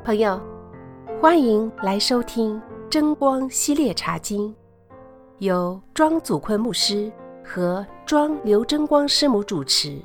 朋友，欢迎来收听真光系列茶经，由庄祖坤牧师和庄刘真光师母主持。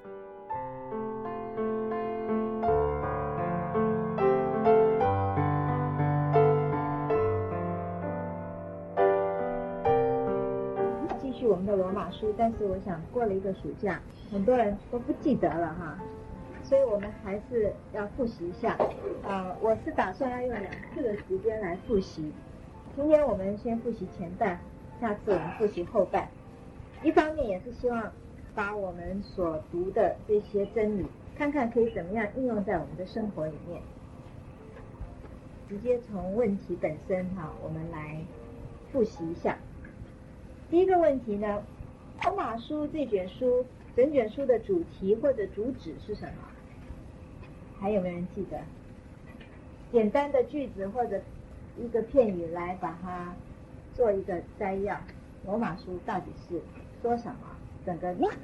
继续我们的罗马书，但是我想过了一个暑假，很多人都不记得了哈，所以我们还是要复习一下。我是打算要用2次的时间来复习。今天我们先复习前半，下次我们复习后半。一方面也是希望把我们所读的这些真理，看看可以怎么样应用在我们的生活里面。直接从问题本身我们来复习一下。第一个问题呢，罗马书这卷书整卷书的主题或者主旨是什么？还有没有人记得？简单的句子或者一个片语来把它做一个摘要。罗马书到底是说什么？整个16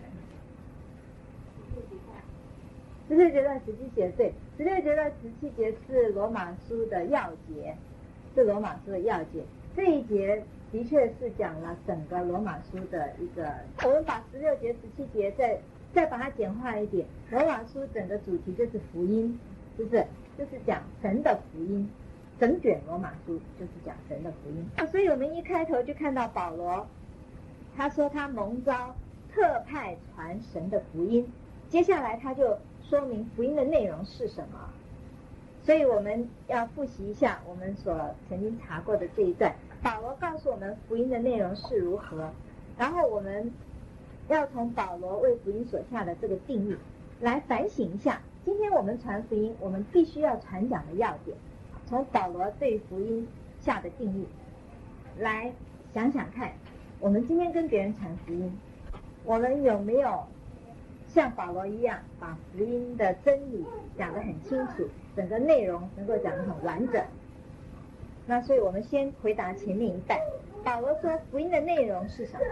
节到17节，对，16节到17节是罗马书的要节，是罗马书的要节。这一节的确是讲了整个罗马书的一个，我们把16节、17节再把它简化一点，罗马书整个主题就是福音，是不是？就是讲神的福音，整卷罗马书就是讲神的福音。所以我们一开头就看到保罗，他说他蒙召特派传神的福音，接下来他就说明福音的内容是什么。所以我们要复习一下我们所曾经查过的这一段，保罗告诉我们福音的内容是如何，然后我们要从保罗为福音所下的这个定义来反省一下，今天我们传福音我们必须要传讲的要点，从保罗对福音下的定义来想想看，我们今天跟别人传福音，我们有没有像保罗一样把福音的真理讲得很清楚，整个内容能够讲得很完整。那所以我们先回答前面一半，保罗说福音的内容是什么？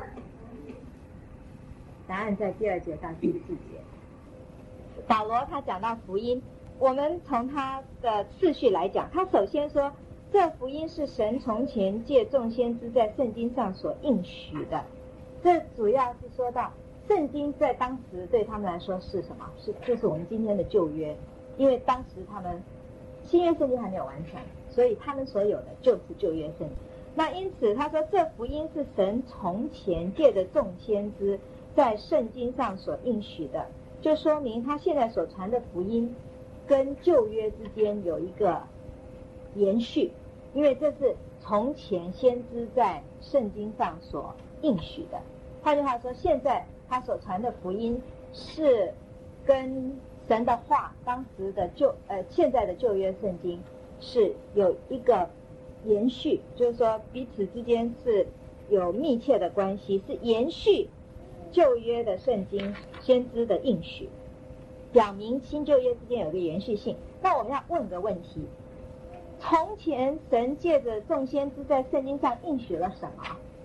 答案在第2节到第4节。保罗他讲到福音，我们从他的次序来讲，他首先说这福音是神从前借众先知在圣经上所应许的。这主要是说到圣经在当时对他们来说是什么？就是我们今天的旧约，因为当时他们新约圣经还没有完成，所以他们所有的就是旧约圣经。那因此他说这福音是神从前借着众先知在圣经上所应许的，就说明他现在所传的福音跟旧约之间有一个延续，因为这是从前先知在圣经上所应许的。换句话说，现在他所传的福音是跟神的话当时的现在的旧约圣经是有一个延续，就是说彼此之间是有密切的关系，是延续旧约的圣经先知的应许，表明新旧约之间有个延续性。那我们要问个问题，从前神借着众先知在圣经上应许了什么？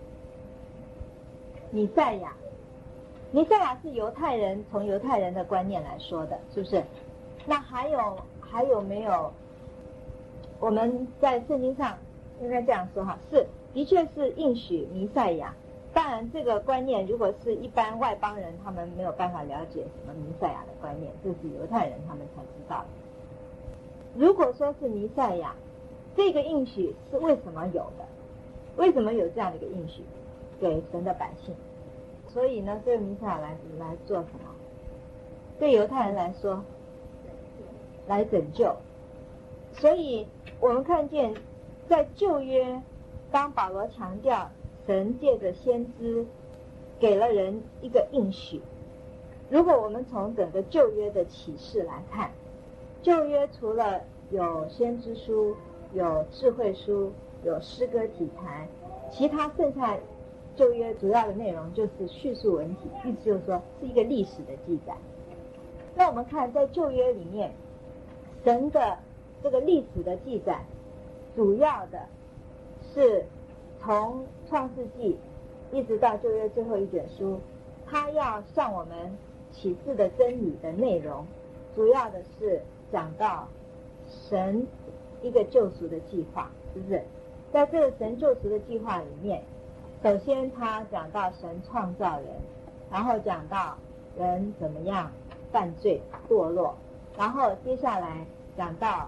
弥赛亚。弥赛亚是犹太人，从犹太人的观念来说的，是不是？那还有没有我们在圣经上应该这样说是的确是应许弥赛亚。当然这个观念如果是一般外邦人，他们没有办法了解什么弥赛亚的观念，这是犹太人他们才知道的。如果说是弥赛亚，这个应许是为什么有的？为什么有这样的一个应许给神的百姓？所以呢，对弥赛亚来做什么？对犹太人来说，来拯救。所以我们看见在旧约，当保罗强调神借着先知给了人一个应许，如果我们从整个旧约的启示来看，旧约除了有先知书、有智慧书、有诗歌体坛，其他剩下旧约主要的内容就是叙述文体，意思就是说是一个历史的记载。那我们看在旧约里面，神的这个历史的记载主要的是从创世纪一直到旧约最后一卷书，他要向我们启示的真理的内容主要的是讲到神一个救赎的计划，是不是？在这个神救赎的计划里面，首先他讲到神创造人，然后讲到人怎么样犯罪堕落，然后接下来讲到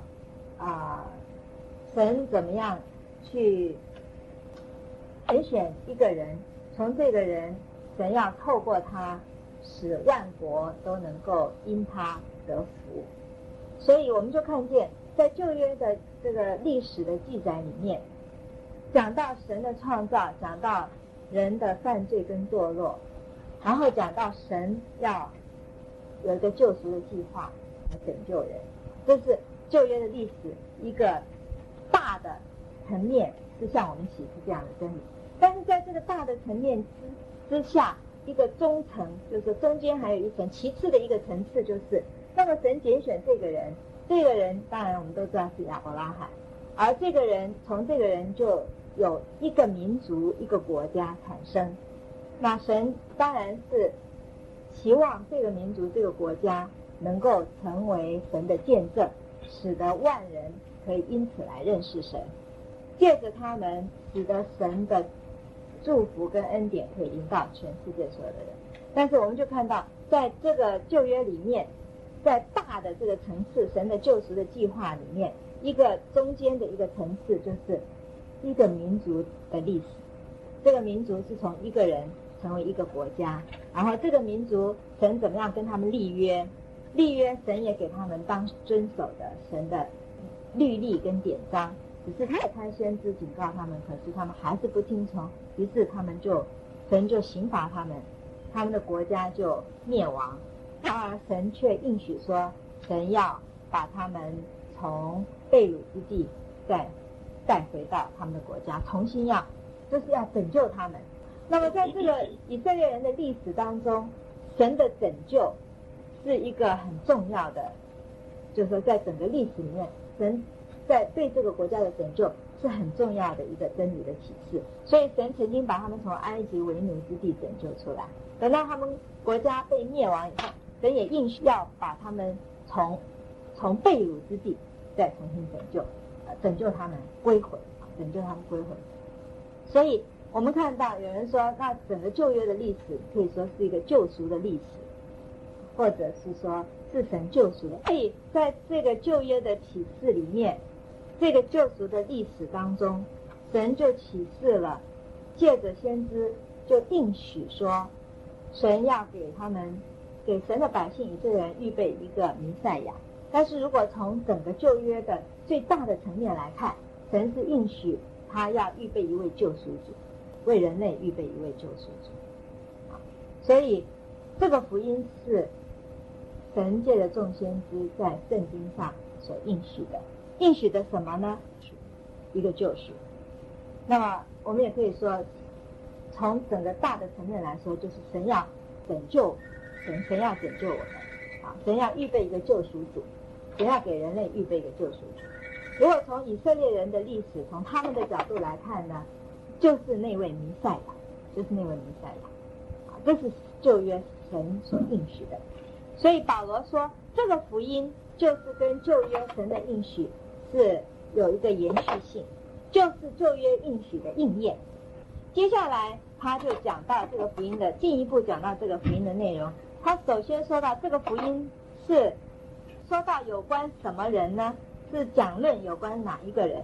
神怎么样去拣选一个人，从这个人神要透过他使万国都能够因他得福。所以我们就看见在旧约的这个历史的记载里面，讲到神的创造，讲到人的犯罪跟堕落，然后讲到神要有一个救赎的计划来拯救人，这是旧约的历史一个大的层面，是向我们启示这样的真理。但是在这个大的层面之下，一个中层，就是中间还有一层，其次的一个层次就是，那么神拣选这个人，这个人当然我们都知道是亚伯拉罕，而这个人从这个人就有一个民族一个国家产生。那神当然是期望这个民族这个国家能够成为神的见证，使得万人可以因此来认识神，借着他们使得神的祝福跟恩典可以临到全世界所有的人。但是我们就看到在这个旧约里面，在大的这个层次神的救赎的计划里面，一个中间的一个层次就是一个民族的历史。这个民族是从一个人成为一个国家，然后这个民族神怎么样跟他们立约，立约神也给他们当遵守的神的律例跟典章，只是太开先知警告他们，可是他们还是不听从，于是神就刑罚他们，他们的国家就灭亡。而神却应许说，神要把他们从被掳之地再带回到他们的国家，重新就是要拯救他们。那么在这个以色列人的历史当中，神的拯救是一个很重要的，就是说在整个历史里面，神在对这个国家的拯救是很重要的一个真理的启示。所以神曾经把他们从埃及为奴之地拯救出来，等到他们国家被灭亡以后，神也应许要把他们从被掳之地再重新拯救他们归回，拯救他们归回。所以我们看到有人说，那整个旧约的历史可以说是一个救赎的历史，或者是说是神救赎的。所以在这个旧约的启示里面，这个救赎的历史当中，神就启示了，借着先知就应许说，神要给神的百姓以色列人预备一个弥赛亚。但是如果从整个旧约的最大的层面来看，神是应许他要预备一位救赎主，为人类预备一位救赎主。所以这个福音是神借着众先知在圣经上所应许的。应许的什么呢？一个救赎。那么我们也可以说，从整个大的层面来说，就是神要拯救神要拯救我们，神要预备一个救赎主，神要给人类预备一个救赎主。如果从以色列人的历史，从他们的角度来看呢，就是那位弥赛亚，这是旧约神所应许的。所以保罗说，这个福音就是跟旧约神的应许是有一个延续性，就是旧约应许的应验。接下来他就讲到这个福音的进一步讲到这个福音的内容。他首先说到这个福音是说到有关什么人呢？是讲论有关哪一个人？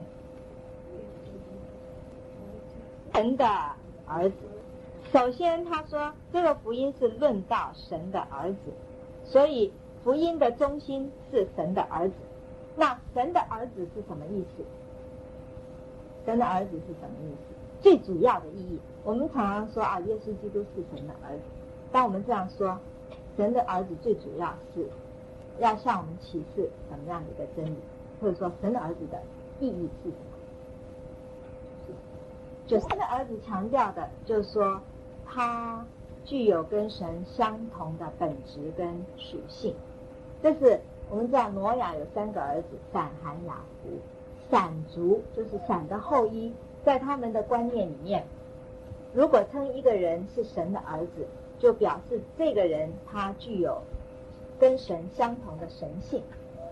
神的儿子。首先他说这个福音是论到神的儿子，所以福音的中心是神的儿子。那神的儿子是什么意思？神的儿子是什么意思？最主要的意义，我们常常说耶稣基督是神的儿子。当我们这样说，神的儿子最主要是要向我们启示什么样的一个真理，或者说神的儿子的意义是什么？就是神的儿子强调的就是说，他具有跟神相同的本质跟属性。这是我们知道挪亚有3个儿子，闪、含、雅弗。闪族就是闪的后裔，在他们的观念里面，如果称一个人是神的儿子，就表示这个人他具有跟神相同的神性。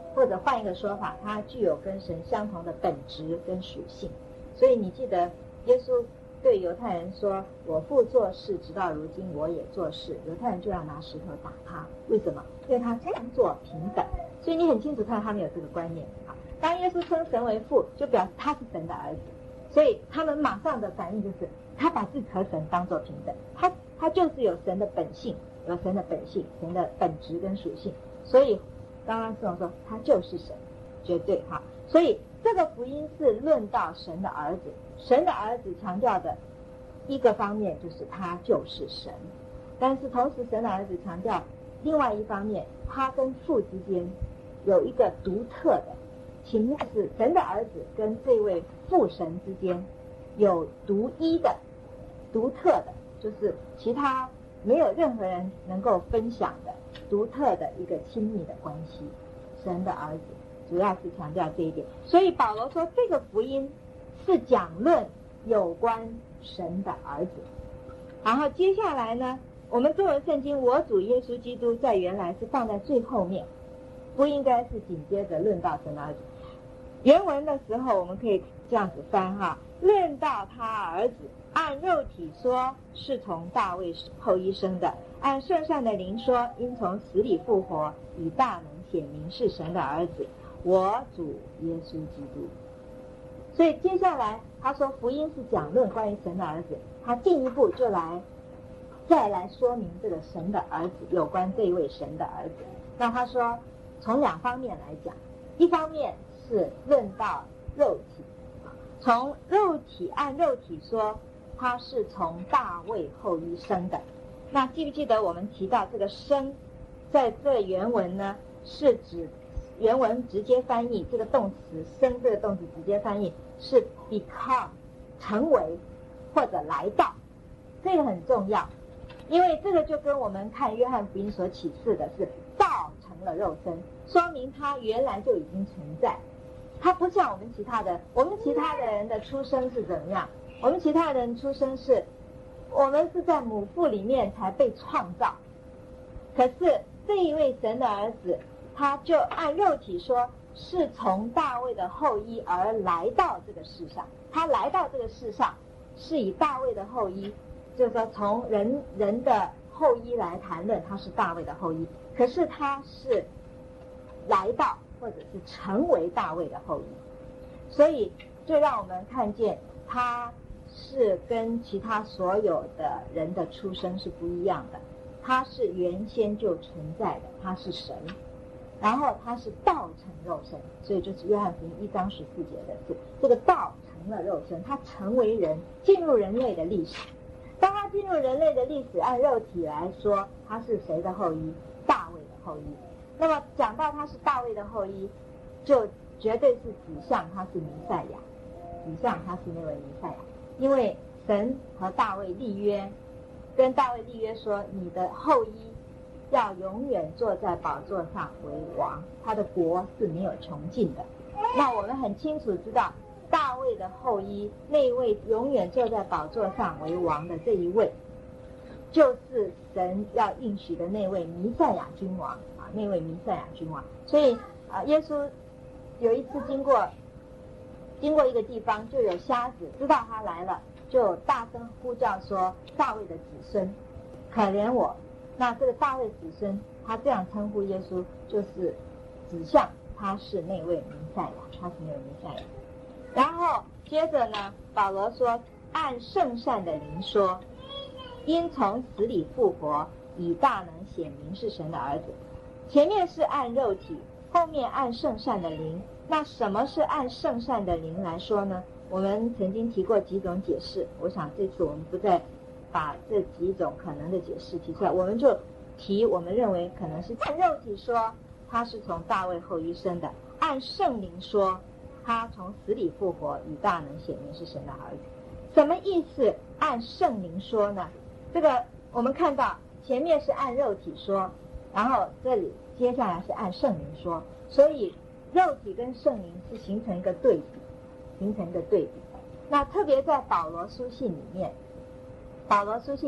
或者换一个说法，它具有跟神相同的本质跟属性。所以你记得耶稣对犹太人说，我父做事直到如今我也做事，犹太人就要拿石头打他。为什么？因为他这样做平等。所以你很清楚看到他们有这个观念啊。当耶稣称神为父，就表示他是神的儿子，所以他们马上的反应就是他把自己和神当作平等，他就是有神的本性，有神的本性，神的本质跟属性。所以刚刚师兄说他就是神，绝对哈。所以这个福音是论到神的儿子，神的儿子强调的一个方面就是他就是神，但是同时神的儿子强调另外一方面，他跟父之间有一个独特的情况，是神的儿子跟这位父神之间有独一的独特的，就是其他没有任何人能够分享的独特的一个亲密的关系。神的儿子主要是强调这一点，所以保罗说这个福音是讲论有关神的儿子。然后接下来呢，我们中文圣经我主耶稣基督在原来是放在最后面，不应该是紧接着论到神的儿子。原文的时候我们可以这样子翻哈，论到他儿子，按肉体说是从大卫后裔生的，按圣善的灵说因从死里复活，以大能显明是神的儿子，我主耶稣基督。所以接下来他说福音是讲论关于神的儿子，他进一步就再来说明这个神的儿子，有关这一位神的儿子。那他说从两方面来讲，一方面是论到肉体，从肉体按肉体说他是从大卫后裔生的。那记不记得我们提到这个生在这原文呢，是指原文直接翻译这个动词生，这个动词直接翻译是 become 成为或者来到，这个很重要，因为这个就跟我们看约翰福音所启示的是道成了肉身，说明他原来就已经存在。他不像我们其他的人的出生是怎么样？我们其他人出生是我们是在母腹里面才被创造，可是这一位神的儿子，他就按肉体说是从大卫的后裔而来到这个世上。他来到这个世上是以大卫的后裔，就是说从人的后裔来谈论他是大卫的后裔，可是他是来到或者是成为大卫的后裔，所以就让我们看见他是跟其他所有的人的出生是不一样的，他是原先就存在的，他是神，然后他是道成肉身，所以就是约翰福音1章14节的是这个道成了肉身，他成为人，进入人类的历史。当他进入人类的历史，按肉体来说他是谁的后裔？大卫的后裔。那么讲到他是大卫的后裔，就绝对是指向他是弥赛亚，指向他是那位弥赛亚。因为神和大卫立约，跟大卫立约说你的后裔要永远坐在宝座上为王，他的国是没有穷尽的。那我们很清楚知道大卫的后裔，那一位永远坐在宝座上为王的这一位，就是神要应许的那位弥赛亚君王啊，那位弥赛亚君王。所以耶稣有一次经过一个地方，就有瞎子知道他来了，就大声呼叫说大卫的子孙可怜我。那这个大卫子孙他这样称呼耶稣，就是指向他是那位弥赛亚，他是那位弥赛亚。然后接着呢，保罗说按圣善的灵说因从死里复活，以大能显明是神的儿子。前面是按肉体，后面按圣善的灵。那什么是按圣善的灵来说呢？我们曾经提过几种解释，我想这次我们不再把这几种可能的解释提出来，我们就提我们认为可能是按肉体说他是从大卫后裔生的，按圣灵说他从死里复活，以大能显明是神的儿子。什么意思按圣灵说呢？这个我们看到前面是按肉体说，然后这里接下来是按圣灵说，所以肉体跟圣灵是形成一个对比。那特别在保罗书信里面，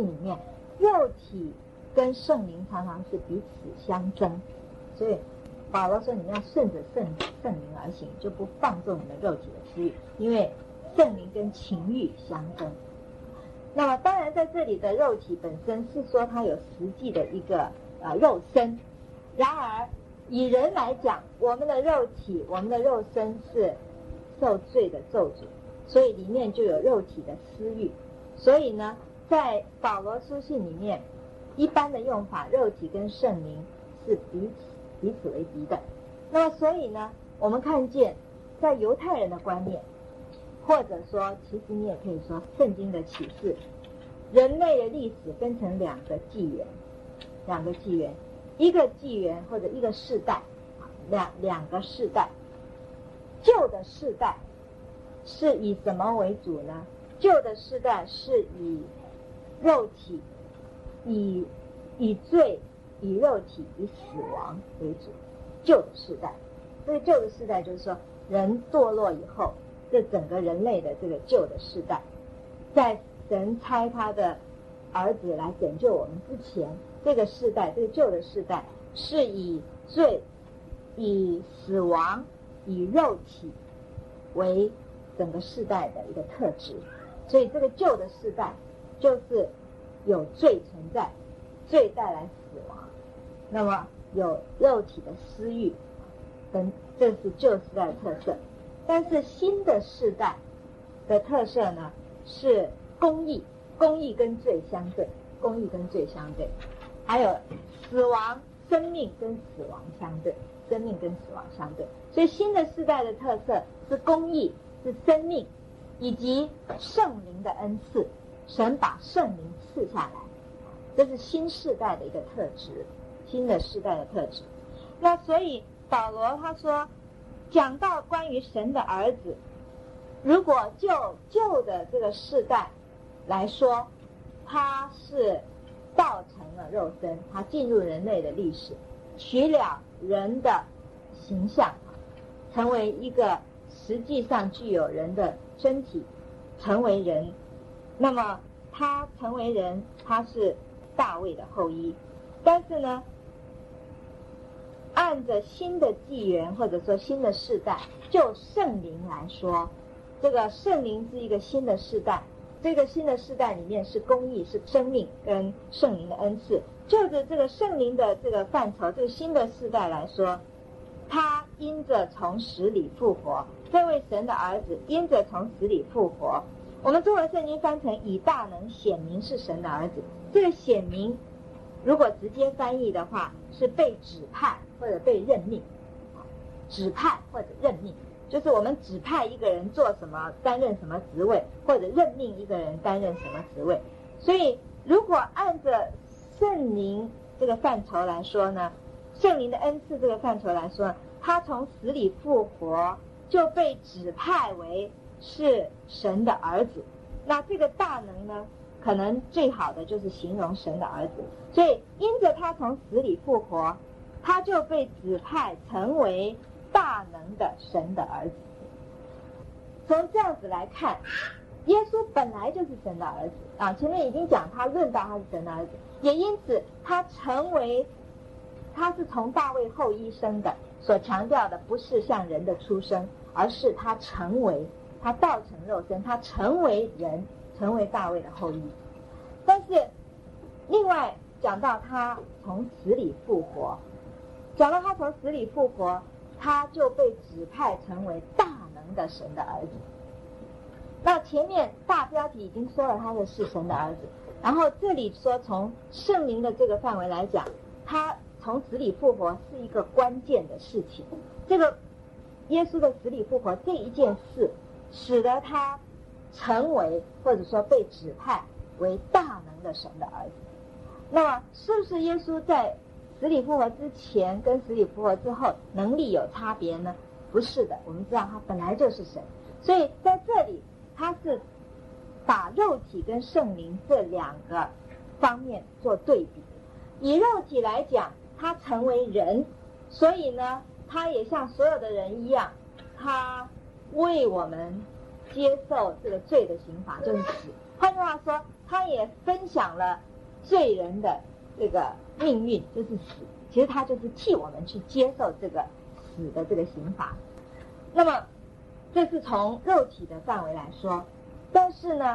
肉体跟圣灵常常是彼此相争，所以保罗说你们要顺着圣灵而行，就不放纵你们肉体的私欲，因为圣灵跟情欲相争。那么当然在这里的肉体本身是说它有实际的一个肉身，然而以人来讲，我们的肉体我们的肉身是受罪的咒诅，所以里面就有肉体的私欲。所以呢在保罗书信里面一般的用法，肉体跟圣灵是彼此为敌的。那么所以呢我们看见在犹太人的观念，或者说其实你也可以说圣经的启示，人类的历史分成两个纪元，一个纪元或者一个世代，两个世代。旧的世代是以什么为主呢？旧的世代是以肉体以罪以肉体以死亡为主。旧的世代，这个旧的世代就是说人堕落以后，这整个人类的这个旧的世代，在神差他的儿子来拯救我们之前，这个世代，这个旧的世代是以罪以死亡以肉体为整个世代的一个特质。所以这个旧的世代就是有罪存在，罪带来死亡，那么有肉体的私欲，这是旧世代的特色。但是新的世代的特色呢是公义跟罪相对，还有死亡，生命跟死亡相对，所以新的世代的特色是公义，是生命，以及圣灵的恩赐，神把圣灵赐下来，这是新世代的一个特质，新的世代的特质。那所以保罗他说，讲到关于神的儿子，如果就旧的这个世代来说，他是道成了肉身，他进入人类的历史，取了人的形象，成为一个实际上具有人的身体，成为人。那么他成为人，他是大卫的后裔。但是呢，按着新的纪元或者说新的世代，就圣灵来说，这个圣灵是一个新的世代，这个新的世代里面是公义，是生命跟圣灵的恩赐。就着这个圣灵的这个范畴，这个新的世代来说，他因着从死里复活，这位神的儿子因着从死里复活，我们中文圣经翻成以大能显明是神的儿子。这个显明如果直接翻译的话，是被指派或者被任命，指派或者任命，就是我们指派一个人做什么，担任什么职位，或者任命一个人担任什么职位。所以如果按着圣灵这个范畴来说呢，圣灵的恩赐这个范畴来说，他从死里复活，就被指派为是神的儿子。那这个大能呢，可能最好的就是形容神的儿子。所以因着他从死里复活，他就被指派成为大能的神的儿子。从这样子来看，耶稣本来就是神的儿子啊，前面已经讲他论到他是神的儿子，也因此他是从大卫后裔生的，所强调的不是像人的出生，而是他道成肉身，他成为人，成为大卫的后裔。但是另外讲到他从死里复活，他就被指派成为大能的神的儿子。那前面大标题已经说了他是神的儿子，然后这里说从圣灵的这个范围来讲，他从死里复活是一个关键的事情。这个耶稣的死里复活这一件事，使得他成为或者说被指派为大能的神的儿子。那么是不是耶稣在死里复活之前跟死里复活之后能力有差别呢？不是的，我们知道他本来就是神。所以在这里他是把肉体跟圣灵这两个方面做对比。以肉体来讲，他成为人，所以呢他也像所有的人一样，他为我们接受这个罪的刑罚，就是死。换句话说，他也分享了罪人的这个命运，就是死。 其实他就是替我们去接受这个死的这个刑罚。那么这是从肉体的范围来说，但是呢，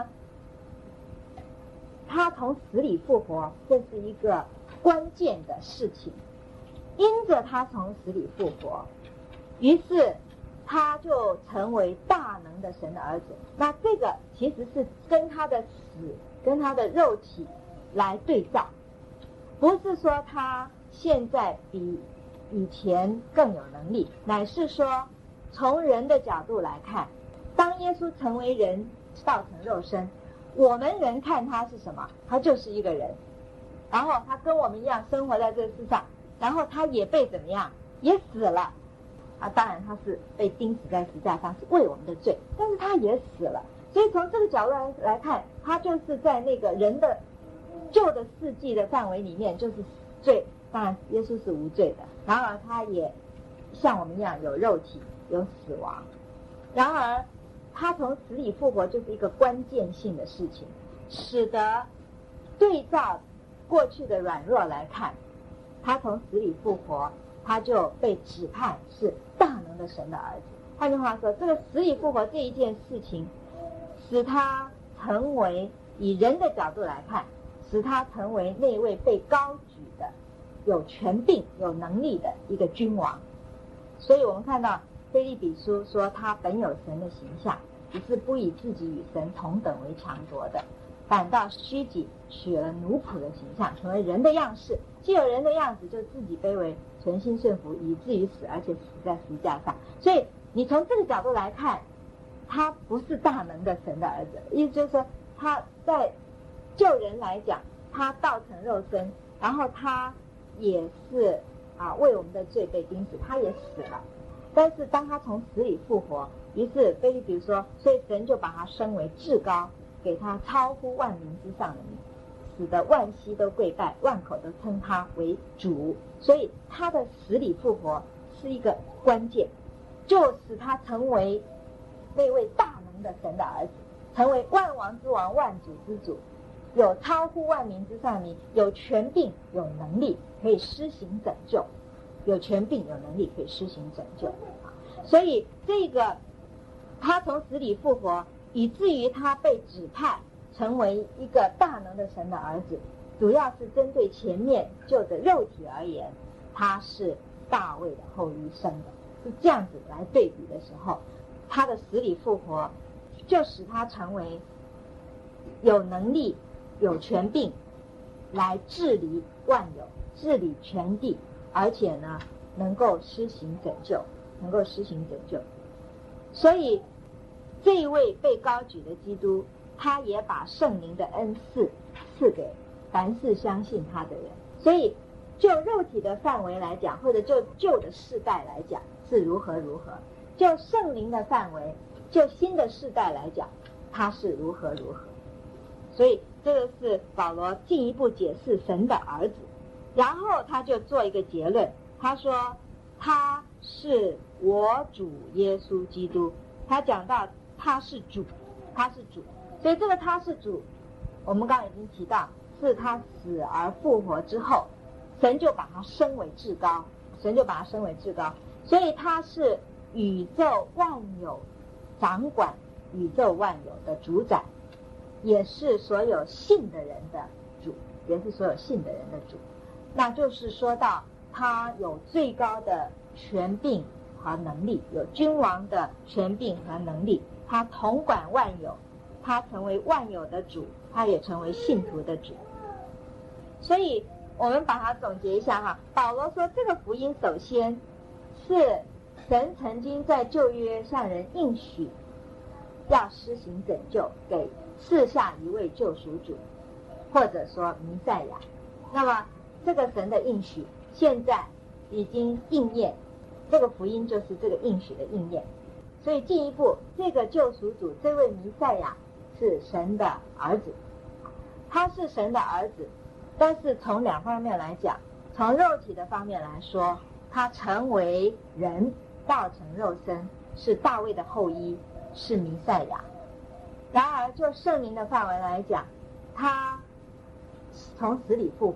他从死里复活，这是一个关键的事情。因着他从死里复活，于是他就成为大能的神的儿子。那这个其实是跟他的死跟他的肉体来对照，不是说他现在比以前更有能力，乃是说从人的角度来看，当耶稣成为人，道成肉身，我们人看他是什么？他就是一个人，然后他跟我们一样生活在这个世上，然后他也被怎么样？也死了。当然他是被钉死在十字架上，是为我们的罪，但是他也死了。所以从这个角度来看，他就是在那个人的旧的世纪的范围里面，就是罪。当然耶稣是无罪的，然而他也像我们一样有肉体有死亡，然而他从死里复活就是一个关键性的事情，使得对照过去的软弱来看，他从死里复活，他就被指派是大能的神的儿子。换句话说，这个死里复活这一件事情，使他成为以人的角度来看，使他成为那位被高举的有权柄有能力的一个君王。所以我们看到腓立比书说，他本有神的形象，只是不以自己与神同等为强夺的，反倒虚己，取了奴仆的形象，成为人的样式。既有人的样子，就自己卑微，存心顺服，以至于死，而且死在十字架上。所以你从这个角度来看，他不是大能的神的儿子，意思就是说，他在救人来讲，他道成肉身，然后他也是为我们的罪被钉死，他也死了。但是当他从死里复活，于是腓立比说，所以神就把他升为至高，给他超乎万民之上的名，使得万膝都跪拜，万口都称他为主。所以他的死里复活是一个关键，就使他成为那位大能的神的儿子，成为万王之王，万主之主，有超乎万民之上的名，有权柄有能力可以施行拯救，有权柄有能力可以施行拯救。所以这个他从死里复活，以至于他被指派成为一个大能的神的儿子，主要是针对前面就着肉体而言，他是大卫的后裔生的。是这样子来对比的时候，他的死里复活就使他成为有能力有权柄来治理万有，治理全地，而且呢能够施行拯救，能够施行拯救。所以这一位被高举的基督，他也把圣灵的恩赐赐给凡是相信他的人。所以就肉体的范围来讲，或者就旧的世代来讲是如何如何，就圣灵的范围，就新的世代来讲，他是如何如何。所以这个是保罗进一步解释神的儿子，然后他就做一个结论，他说他是我主耶稣基督。他讲到他是主，他是主，所以这个他是主，我们刚刚已经提到，是他死而复活之后，神就把他升为至高，神就把他升为至高，所以他是宇宙万有掌管宇宙万有的主宰，也是所有信的人的主，也是所有信的人的主。那就是说到他有最高的权柄和能力，有君王的权柄和能力，他统管万有，他成为万有的主，他也成为信徒的主。所以我们把它总结一下哈，保罗说这个福音首先是神曾经在旧约向人应许要施行拯救，给赐下一位救赎主，或者说弥赛亚。那么这个神的应许现在已经应验，这个福音就是这个应许的应验。所以进一步，这个救赎主，这位弥赛亚是神的儿子，他是神的儿子，但是从两方面来讲，从肉体的方面来说，他成为人，道成肉身，是大卫的后裔，是弥赛亚。然而就圣灵的范围来讲，他从死里复活，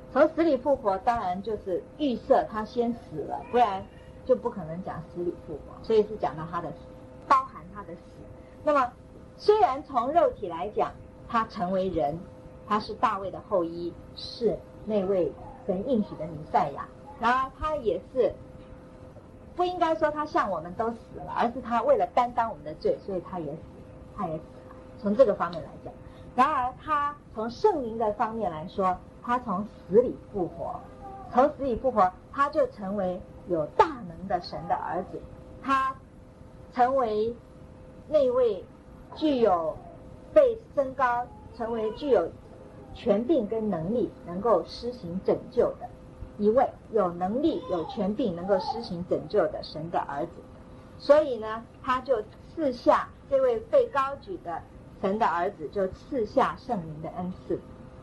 从死里复活当然就是预设他先死了，不然就不可能讲死里复活，所以是讲到他的死，包含他的死。那么虽然从肉体来讲他成为人，他是大卫的后裔，是那位神应许的弥赛亚，然而他也是不应该说他像我们都死了，而是他为了担当我们的罪，所以他也死了。从这个方面来讲，然而他从圣灵的方面来说，他从死里复活，他就成为有大能的神的儿子，他成为那位具有被升高，成为具有权柄跟能力能够施行拯救的一位有能力有权柄能够施行拯救的神的儿子。所以呢，他就赐下这位被高举的神的儿子，就赐下圣灵的恩赐，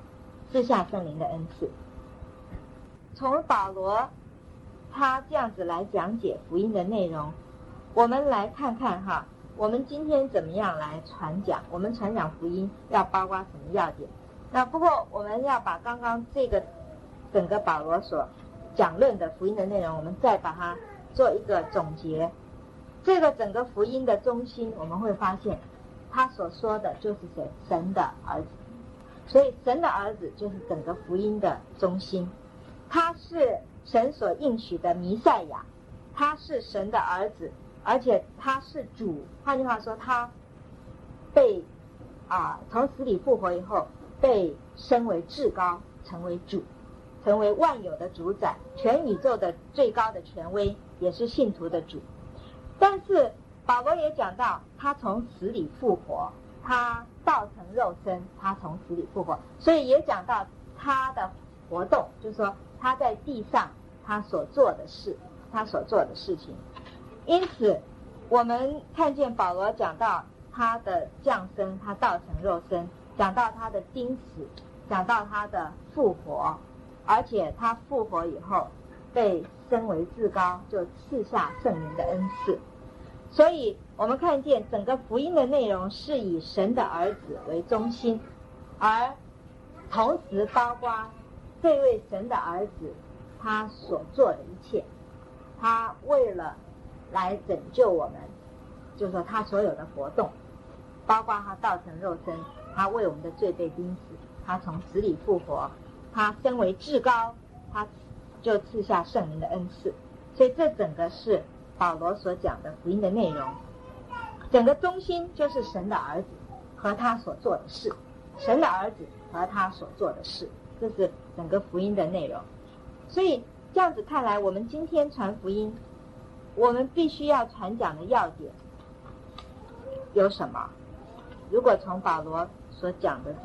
从保罗他这样子来讲解福音的内容，我们来看看哈，我们今天怎么样来传讲，我们传讲福音要包括什么要点。那不过我们要把刚刚这个整个保罗所讲论的福音的内容，我们再把它做一个总结。这个整个福音的中心，我们会发现他所说的就是谁？神的儿子。所以神的儿子就是整个福音的中心，他是神所应许的弥赛亚，他是神的儿子，而且他是主。换句话说，他被从死里复活以后被升为至高，成为主，成为万有的主宰，全宇宙的最高的权威，也是信徒的主。但是保罗也讲到他从死里复活，他道成肉身，他从死里复活，所以也讲到他的活动，就是说他在地上他所做的事，他所做的事情。因此我们看见保罗讲到他的降生，他道成肉身，讲到他的钉死，讲到他的复活，而且他复活以后被升为至高，就赐下圣灵的恩赐。所以我们看见整个福音的内容是以神的儿子为中心，而同时包括这位神的儿子他所做的一切，他为了来拯救我们，就是说他所有的活动，包括他道成肉身，他为我们的罪被钉死，他从死里复活，他升为至高，他就赐下圣灵的恩赐。所以这整个是保罗所讲的福音的内容，整个中心就是神的儿子和他所做的事，神的儿子和他所做的事，这是整个福音的内容。所以这样子看来，我们今天传福音，我们必须要传讲的要点有什么？如果从保罗所讲的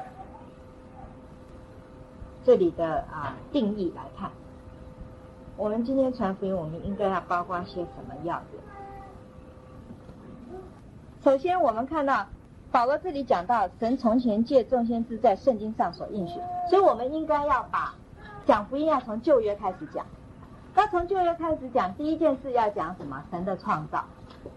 这里的定义来看，我们今天传福音，我们应该要包括些什么要点？首先我们看到保罗这里讲到神从前借众先知在圣经上所应许，所以我们应该要把讲福音要从旧约开始讲。那从旧约开始讲，第一件事要讲什么？神的创造。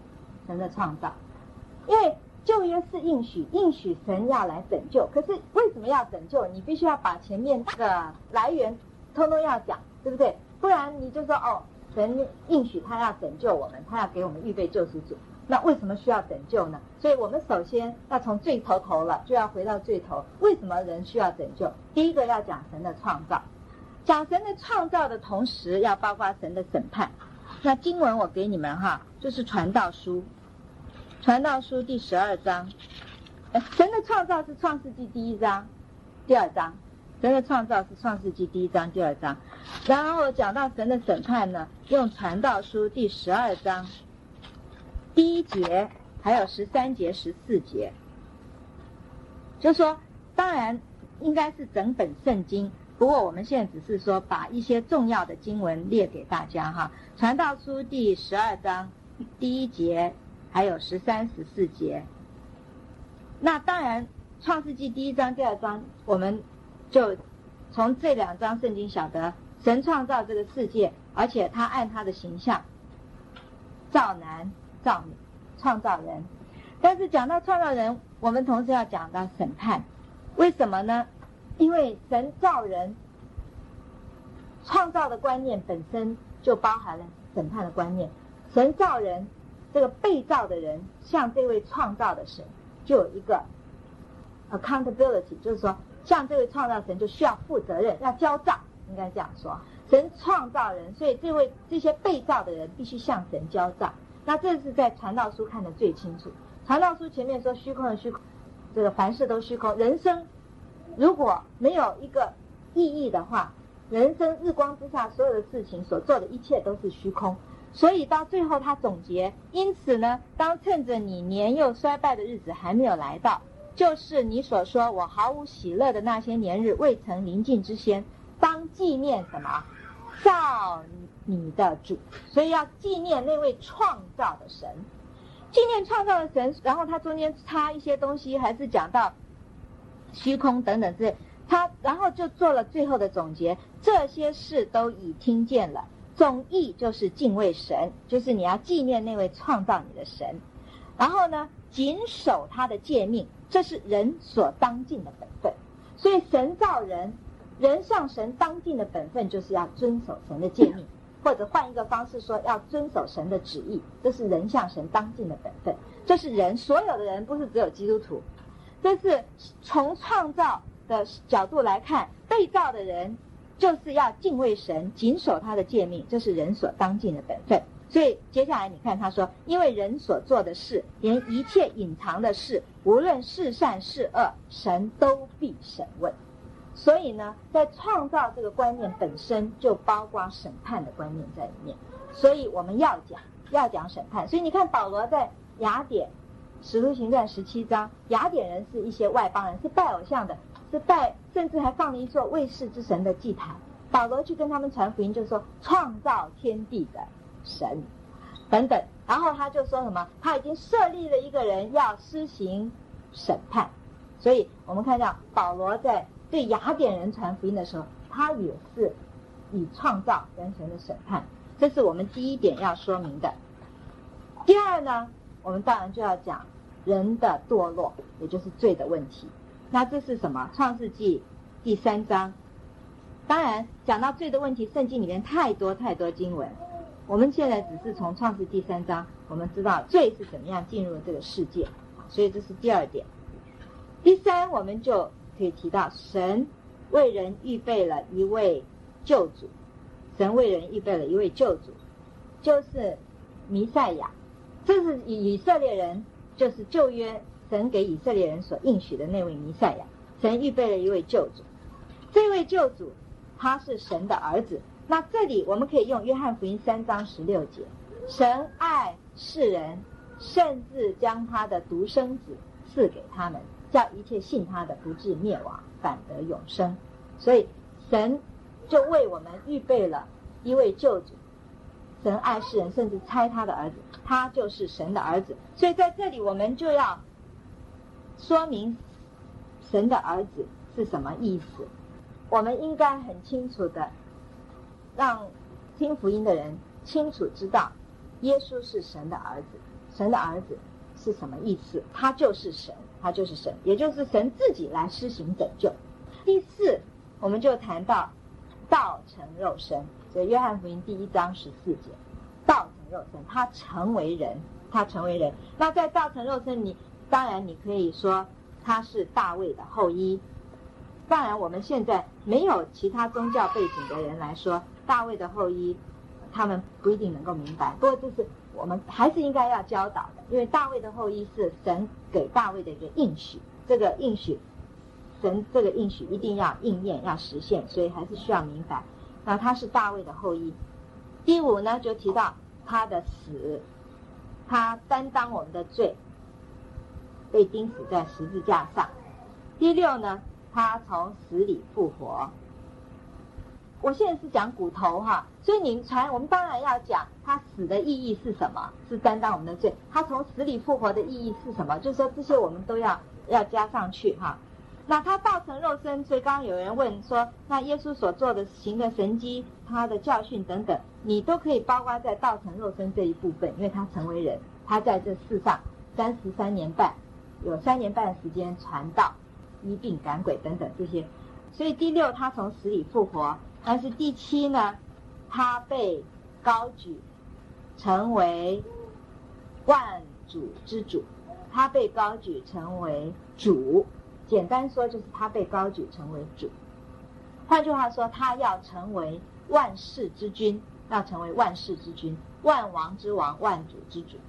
因为旧约是应许神要来拯救，可是为什么要拯救？你必须要把前面这个来源通通要讲，对不对？不然你就说神应许他要拯救我们，他要给我们预备救赎主，那为什么需要拯救呢？所以我们首先要从最头了，就要回到最头，为什么人需要拯救？第一个要讲神的创造，讲神的创造的同时要包括神的审判。那经文我给你们就是传道书第12章。神的创造是创世纪第1章第2章，神的创造是创世纪第1章第2章。然后讲到神的审判呢，用传道书第12章第1节还有13节14节，就是说当然应该是整本圣经，不过我们现在只是说把一些重要的经文列给大家传道书第12章第1节还有13、14节。那当然创世纪第1章第2章，我们就从这2章圣经晓得神创造这个世界，而且他按他的形象造男造女，创造人。但是讲到创造人，我们同时要讲到审判。为什么呢？因为神造人创造的观念本身就包含了审判的观念。神造人，这个被造的人向这位创造的神就有一个 accountability， 就是说向这位创造神就需要负责任，要交账，应该这样说。神创造人，所以这些被造的人必须向神交账。那这是在传道书看得最清楚。传道书前面说虚空的虚空，这个凡事都虚空。人生如果没有一个意义的话，人生日光之下所有的事情所做的一切都是虚空。所以到最后他总结，因此呢，当趁着你年幼衰败的日子还没有来到，就是你所说我毫无喜乐的那些年日未曾临近之先，当纪念什么？造你的主。所以要纪念那位创造的神，纪念创造的神。然后他中间插一些东西，还是讲到虚空等等之类，他然后就做了最后的总结，这些事都已听见了。总义就是敬畏神，就是你要纪念那位创造你的神，然后呢谨守他的诫命，这是人所当尽的本分。所以神造人，人向神当尽的本分就是要遵守神的诫命，或者换一个方式说，要遵守神的旨意，这是人向神当尽的本分。这是人，所有的人，不是只有基督徒。这是从创造的角度来看，被造的人就是要敬畏神，谨守他的诫命，这是人所当尽的本分。所以接下来你看他说，因为人所做的事，连一切隐藏的事，无论是善是恶，神都必审问。所以呢，在创造这个观念本身就包括审判的观念在里面。所以我们要讲审判。所以你看保罗在雅典使徒行传17章，雅典人是一些外邦人，是拜偶像的，是拜，甚至还放了一座未识之神的祭坛。保罗去跟他们传福音，就说创造天地的神等等。然后他就说什么，他已经设立了一个人要施行审判。所以我们看到保罗在对雅典人传福音的时候，他也是以创造跟神的审判。这是我们第一点要说明的。第二呢，我们当然就要讲人的堕落，也就是罪的问题。那这是什么？创世纪第3章。当然讲到罪的问题，圣经里面太多经文，我们现在只是从创世纪第3章，我们知道罪是怎么样进入了这个世界，所以这是第二点。第三，我们就可以提到神为人预备了一位救主，神为人预备了一位救主，就是弥赛亚。这是以色列人，就是旧约神给以色列人所应许的那位弥赛亚。神预备了一位救主，这位救主他是神的儿子。那这里我们可以用约翰福音3章16节，神爱世人，甚至将他的独生子赐给他们，叫一切信他的不至灭亡，反得永生。所以神就为我们预备了一位救主。神爱世人，甚至差他的儿子，他就是神的儿子。所以在这里我们就要说明神的儿子是什么意思。我们应该很清楚的让听福音的人清楚知道耶稣是神的儿子。神的儿子是什么意思？他就是神，他就是神，也就是神自己来施行拯救。第四，我们就谈到道成肉身，所以约翰福音第1章14节，道成肉身，他成为人，他成为人。那在道成肉身，当然你可以说他是大卫的后裔。当然我们现在没有其他宗教背景的人来说大卫的后裔，他们不一定能够明白。不过这是我们还是应该要教导的，因为大卫的后裔是神给大卫的一个应许，这个应许神这个应许一定要应验，要实现，所以还是需要明白。那他是大卫的后裔。第五呢，就提到他的死，他担当我们的罪，被钉死在十字架上。第六呢，他从死里复活。我现在是讲骨头哈，所以我们当然要讲他死的意义是什么，是担当我们的罪。他从死里复活的意义是什么？就是说这些我们都要加上去哈。那他道成肉身，所以刚刚有人问说，那耶稣所做的行的神迹，他的教训等等，你都可以包括在道成肉身这一部分，因为他成为人，他在这世上33年半，有3年半的时间传道、医病赶鬼等等这些。所以第六，他从死里复活。 但是第七呢，他被高举成为万主之主，他被高举成为主，简单说就是他被高举成为主。换句话说，他要成为万世之君，要成为万世之君，万王之王，万主之主。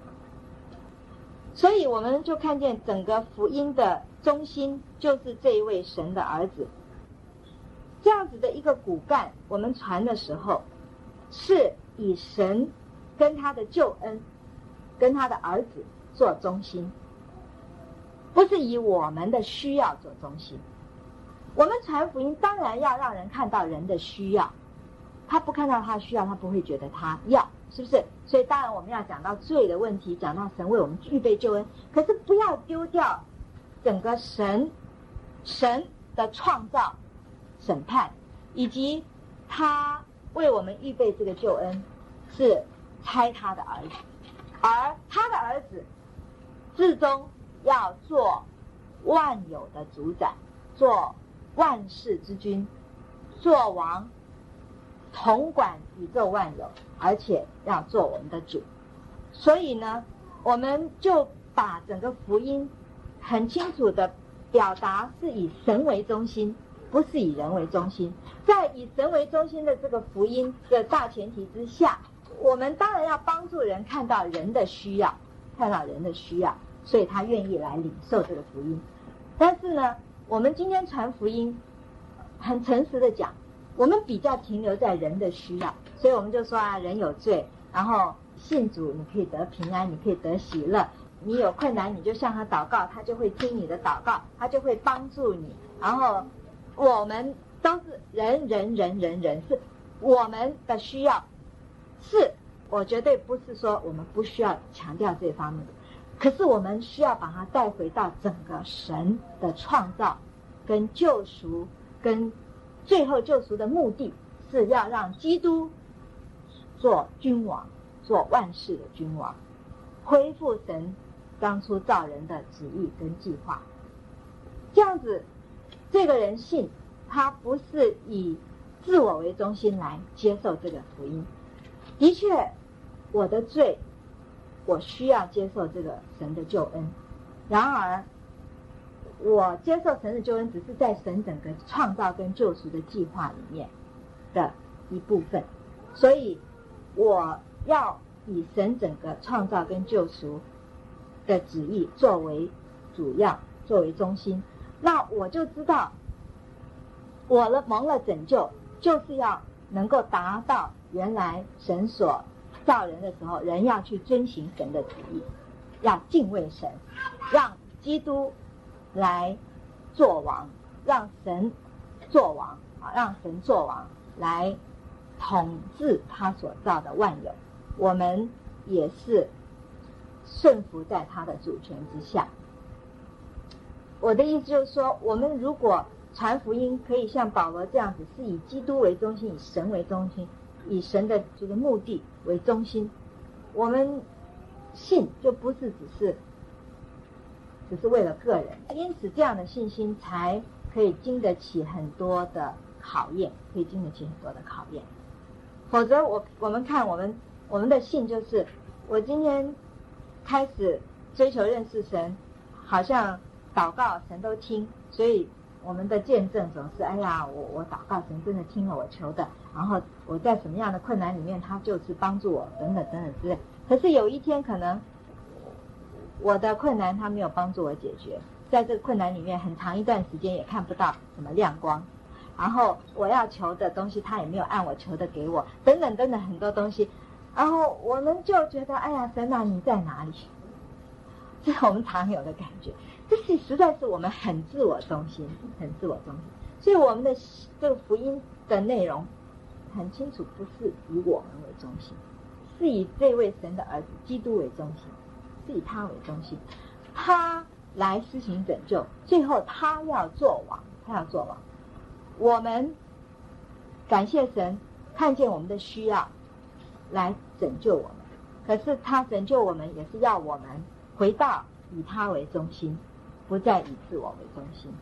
所以我们就看见整个福音的中心就是这一位神的儿子。这样子的一个骨干，我们传的时候是以神跟他的救恩跟他的儿子做中心，不是以我们的需要做中心。我们传福音当然要让人看到人的需要，他不看到他的需要，他不会觉得他要，是不是？所以当然我们要讲到罪的问题，讲到神为我们预备救恩，可是不要丢掉整个神的创造、审判，以及他为我们预备这个救恩是差他的儿子，而他的儿子至终要做万有的主宰，做万世之君，做王，统管宇宙万有，而且要做我们的主。所以呢，我们就把整个福音很清楚的表达是以神为中心，不是以人为中心。在以神为中心的这个福音的大前提之下，我们当然要帮助人看到人的需要，看到人的需要，所以他愿意来领受这个福音。但是呢，我们今天传福音很诚实的讲，我们比较停留在人的需要，所以我们就说啊，人有罪，然后信主你可以得平安，你可以得喜乐，你有困难你就向他祷告，他就会听你的祷告，他就会帮助你。然后我们都是人，是我们的需要，是我绝对不是说我们不需要强调这方面的，可是我们需要把它带回到整个神的创造跟救赎，跟最后救赎的目的是要让基督做君王，做万世的君王，恢复神当初造人的旨意跟计划。这样子这个人信，他不是以自我为中心来接受这个福音。的确我的罪，我需要接受这个神的救恩，然而我接受神的救恩只是在神整个创造跟救赎的计划里面的一部分，所以我要以神整个创造跟救赎的旨意作为主要，作为中心。那我就知道我蒙了拯救，就是要能够达到原来神所造人的时候，人要去遵行神的旨意，要敬畏神，让基督来做王，让神做王，让神做王来统治他所造的万有，我们也是顺服在他的主权之下。我的意思就是说，我们如果传福音可以像保罗这样子，是以基督为中心，以神为中心，以神的这个目的为中心，我们信就不是只是为了个人，因此这样的信心才可以经得起很多的考验，可以经得起很多的考验。否则我们看我们的信就是，我今天开始追求认识神，好像祷告神都听，所以我们的见证总是，哎呀，我祷告神真的听了我求的，然后我在什么样的困难里面他就是帮助我，等等等等之类。可是有一天可能我的困难他没有帮助我解决，在这个困难里面很长一段时间也看不到什么亮光，然后我要求的东西他也没有按我求的给我，等等等等很多东西，然后我们就觉得，哎呀，神啊你在哪里？这是我们常有的感觉，这是实在是我们很自我中心，很自我中心。所以我们的这个福音的内容很清楚，不是以我们为中心，是以这位神的儿子基督为中心，是以他为中心，他来施行拯救，最后他要做王，他要做王。我们感谢神看见我们的需要来拯救我们，可是他拯救我们也是要我们回到以他为中心，不再以自我为中心。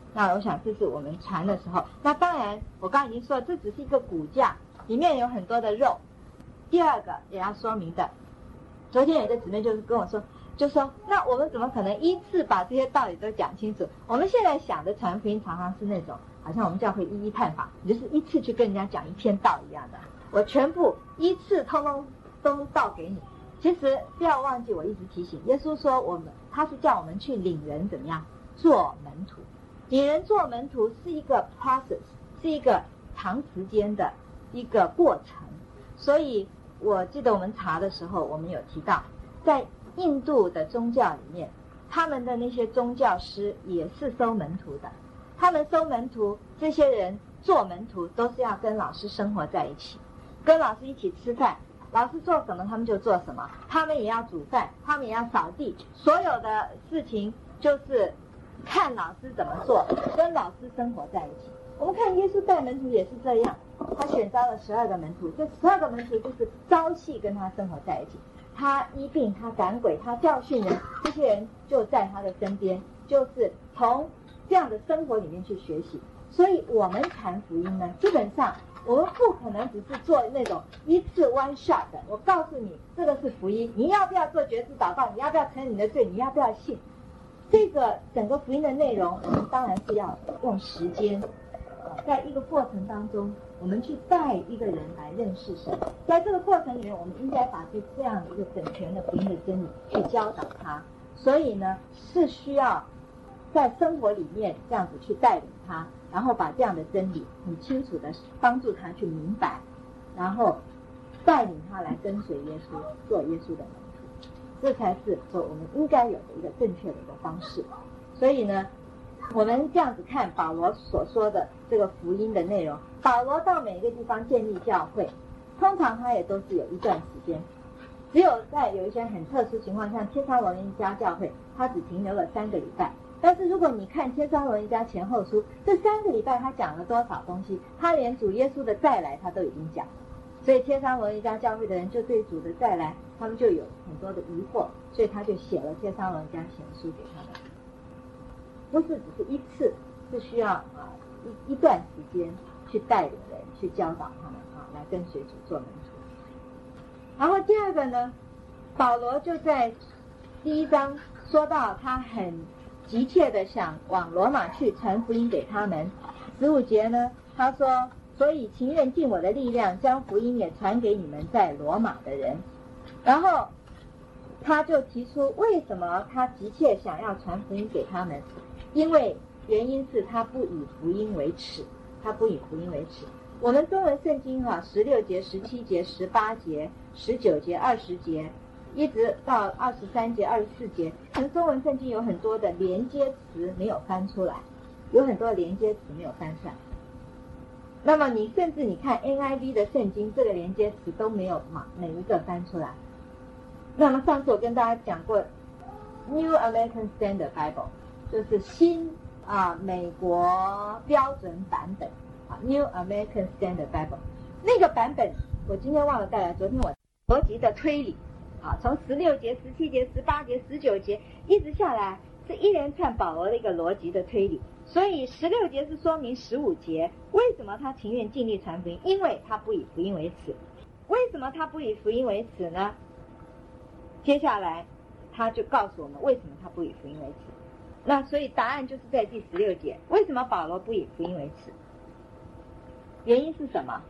那我想这是我们传的时候。那当然我刚刚已经说了，这只是一个骨架，里面有很多的肉。第二个也要说明的，昨天有一个姊妹就是跟我说，就说那我们怎么可能依次把这些道理都讲清楚？我们现在想的传福音常常是那种好像我们教会一一探访，你就是一次去跟人家讲一篇道一样的，我全部依次通通都道给你。其实不要忘记，我一直提醒，耶稣说他是叫我们去领人怎么样做门徒。领人做门徒是一个 process， 是一个长时间的一个过程。所以我记得我们查的时候，我们有提到，在印度的宗教里面，他们的那些宗教师也是收门徒的。他们收门徒，这些人做门徒都是要跟老师生活在一起，跟老师一起吃饭，老师做什么他们就做什么，他们也要煮饭，他们也要扫地，所有的事情就是看老师怎么做，跟老师生活在一起。我们看耶稣带门徒也是这样，他选召了12个门徒，这12个门徒就是朝夕跟他生活在一起，他医病，他赶鬼，他教训人，这些人就在他的身边，就是从这样的生活里面去学习。所以我们传福音呢，基本上我们不可能只是做那种一次 one shot 的，我告诉你这个是福音，你要不要做决志祷告，你要不要承认你的罪，你要不要信，这个整个福音的内容我们当然是要用时间，在一个过程当中我们去带一个人来认识神，在这个过程里面我们应该把这样的一个整全的福音的真理去教导他。所以呢是需要在生活里面这样子去带领他，然后把这样的真理很清楚的帮助他去明白，然后带领他来跟随耶稣，做耶稣的门徒，这才是说我们应该有的一个正确的一个方式。所以呢我们这样子看保罗所说的这个福音的内容，保罗到每一个地方建立教会，通常他也都是有一段时间，只有在有一些很特殊情况，像帖撒罗尼迦教会他只停留了3个礼拜。但是如果你看帖撒罗尼迦前后书，这3个礼拜他讲了多少东西，他连主耶稣的再来他都已经讲了。所以帖撒罗尼迦教会的人就对主的再来他们就有很多的疑惑，所以他就写了帖撒罗尼迦前书给他们。不是只是一次，是需要一段时间去带领人，去教导他们来跟随主做门徒。然后第二个呢，保罗就在第1章说到他很急切的想往罗马去传福音给他们。15节呢他说，所以情愿尽我的力量将福音也传给你们在罗马的人。然后他就提出为什么他急切想要传福音给他们，因为原因是他不以福音为耻，他不以福音为耻。我们中文圣经16节、17节、18节、19节、20节，一直到23节、24节，可能中文圣经有很多的连接词没有翻出来，有很多的连接词没有翻出来。那么你甚至你看 NIV 的圣经，这个连接词都没有每一个翻出来。那么上次我跟大家讲过 New American Standard Bible， 就是新美国标准版本New American Standard Bible， 那个版本我今天忘了带来，昨天我逻辑的推理从16节、17节、18节、19节一直下来，是一连串保罗的一个逻辑的推理。所以16节是说明15节为什么他情愿尽力传福音，因为他不以福音为耻。为什么他不以福音为耻呢？接下来他就告诉我们为什么他不以福音为耻。那所以答案就是在第16节，为什么保罗不以福音为耻？原因是什么？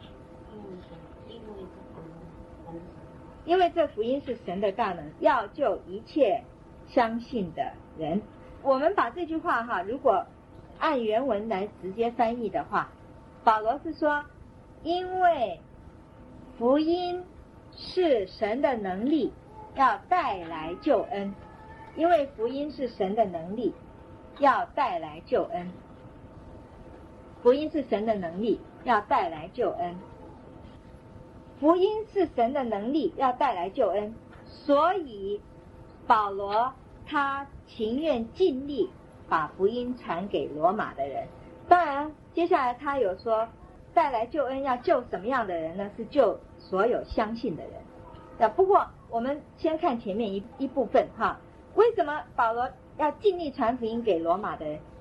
因为这福音是神的大能，要救一切相信的人。我们把这句话如果按原文来直接翻译的话，保罗是说，因为福音是神的能力，要带来救恩。因为福音是神的能力，要带来救恩。福音是神的能力，要带来救恩。福音是神的能力，要带来救恩。所以保罗他情愿尽力把福音传给罗马的人。当然接下来他有说带来救恩要救什么样的人呢？是救所有相信的人。不过我们先看前面一部分为什么保罗要尽力传福音给罗马的人？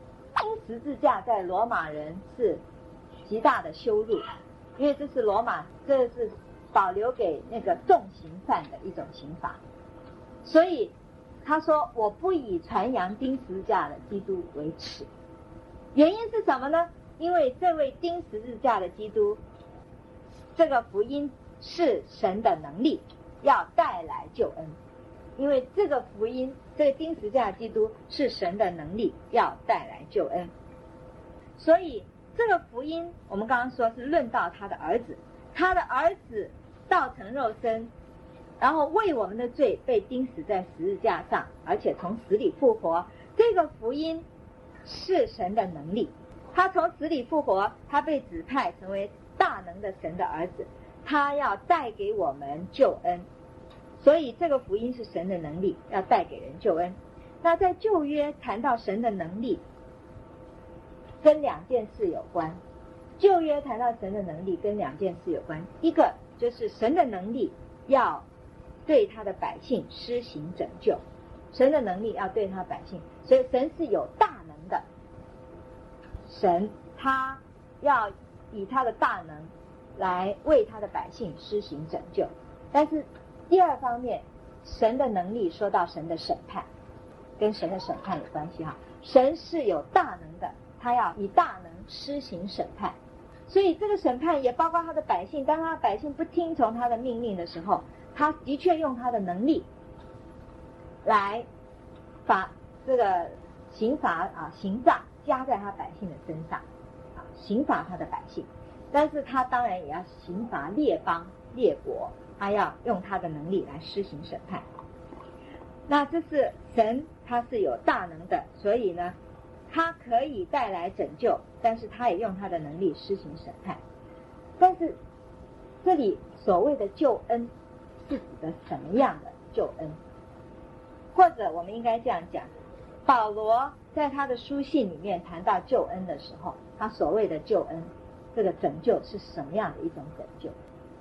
十字架在罗马人是极大的羞辱，因为这是保留给那个重刑犯的一种刑罚。所以他说我不以传扬钉十字架的基督为耻。原因是什么呢？因为这位钉十字架的基督，这个福音是神的能力，要带来救恩。因为这个福音，这个钉十字架的基督是神的能力，要带来救恩。所以这个福音我们刚刚说是论到他的儿子，他的儿子道成肉身，然后为我们的罪被钉死在十字架上，而且从死里复活。这个福音是神的能力，他从死里复活，他被指派成为大能的神的儿子，他要带给我们救恩。所以这个福音是神的能力，要带给人救恩。那在旧约谈到神的能力，跟两件事有关。旧约谈到神的能力跟两件事有关，一个就是神的能力要对他的百姓施行拯救，神的能力要对他百姓，所以神是有大能的神，他要以他的大能来为他的百姓施行拯救。但是第二方面，神的能力说到神的审判，跟神的审判有关系哈。神是有大能的，他要以大能施行审判，所以这个审判也包括他的百姓。当他的百姓不听从他的命令的时候，他的确用他的能力来把这个刑罚刑罚加在他百姓的身上刑罚他的百姓。但是他当然也要刑罚列邦列国，他要用他的能力来施行审判。那这是神，他是有大能的，所以呢他可以带来拯救，但是他也用他的能力施行审判。但是这里所谓的救恩是指的什么样的救恩？或者我们应该这样讲，保罗在他的书信里面谈到救恩的时候，他所谓的救恩，这个拯救是什么样的一种拯救？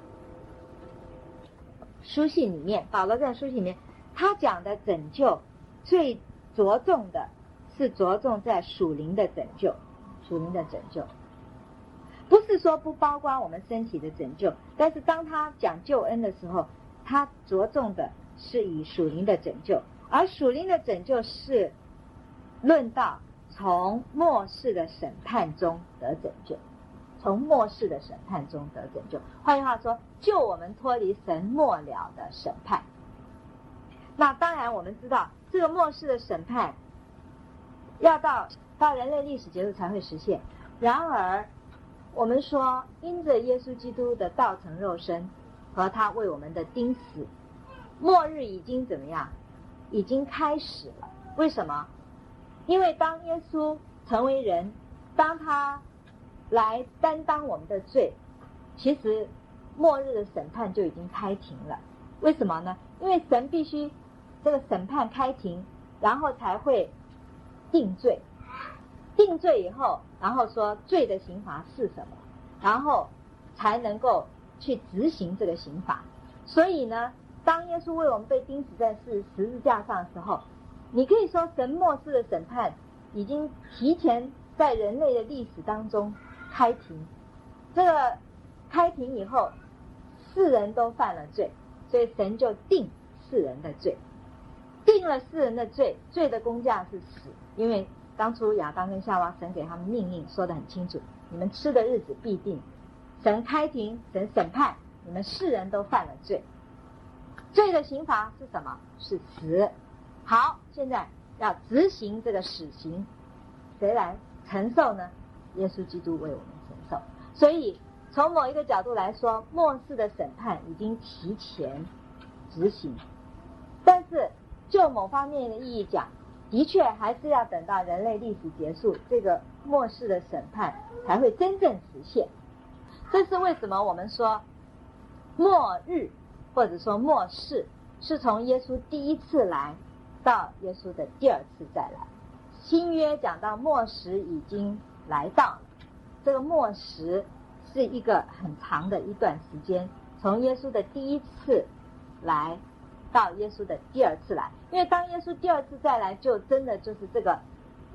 书信里面，保罗在书信里面他讲的拯救最着重的是着重在属灵的拯救。属灵的拯救不是说不包括我们身体的拯救，但是当他讲救恩的时候，他着重的是以属灵的拯救。而属灵的拯救是论到从末世的审判中得拯救，从末世的审判中得拯救。换句话说，救我们脱离神末了的审判。那当然我们知道这个末世的审判要到人类历史结束才会实现。然而我们说因着耶稣基督的道成肉身和他为我们的钉死，末日已经怎么样？已经开始了。为什么？因为当耶稣成为人，当他来担当我们的罪，其实末日的审判就已经开庭了。为什么呢？因为神必须这个审判开庭，然后才会定罪。定罪以后，然后说罪的刑罚是什么，然后才能够去执行这个刑罚。所以呢，当耶稣为我们被钉死在十字架上的时候，你可以说神末世的审判已经提前在人类的历史当中开庭。这个开庭以后，世人都犯了罪，所以神就定世人的罪，定了世人的罪，罪的工价是死。因为当初亚当跟夏娃，神给他们命令说得很清楚，你们吃的日子必定。神开庭，神审判，你们世人都犯了罪，罪的刑罚是什么？是死。好，现在要执行这个死刑，谁来承受呢？耶稣基督为我们承受。所以从某一个角度来说，末世的审判已经提前执行。但是就某方面的意义讲，的确还是要等到人类历史结束，这个末世的审判才会真正实现。这是为什么我们说末日或者说末世是从耶稣第一次来到耶稣的第二次再来。新约讲到末时已经来到了，这个末时是一个很长的一段时间，从耶稣的第一次来到耶稣的第二次来。因为当耶稣第二次再来，就真的就是这个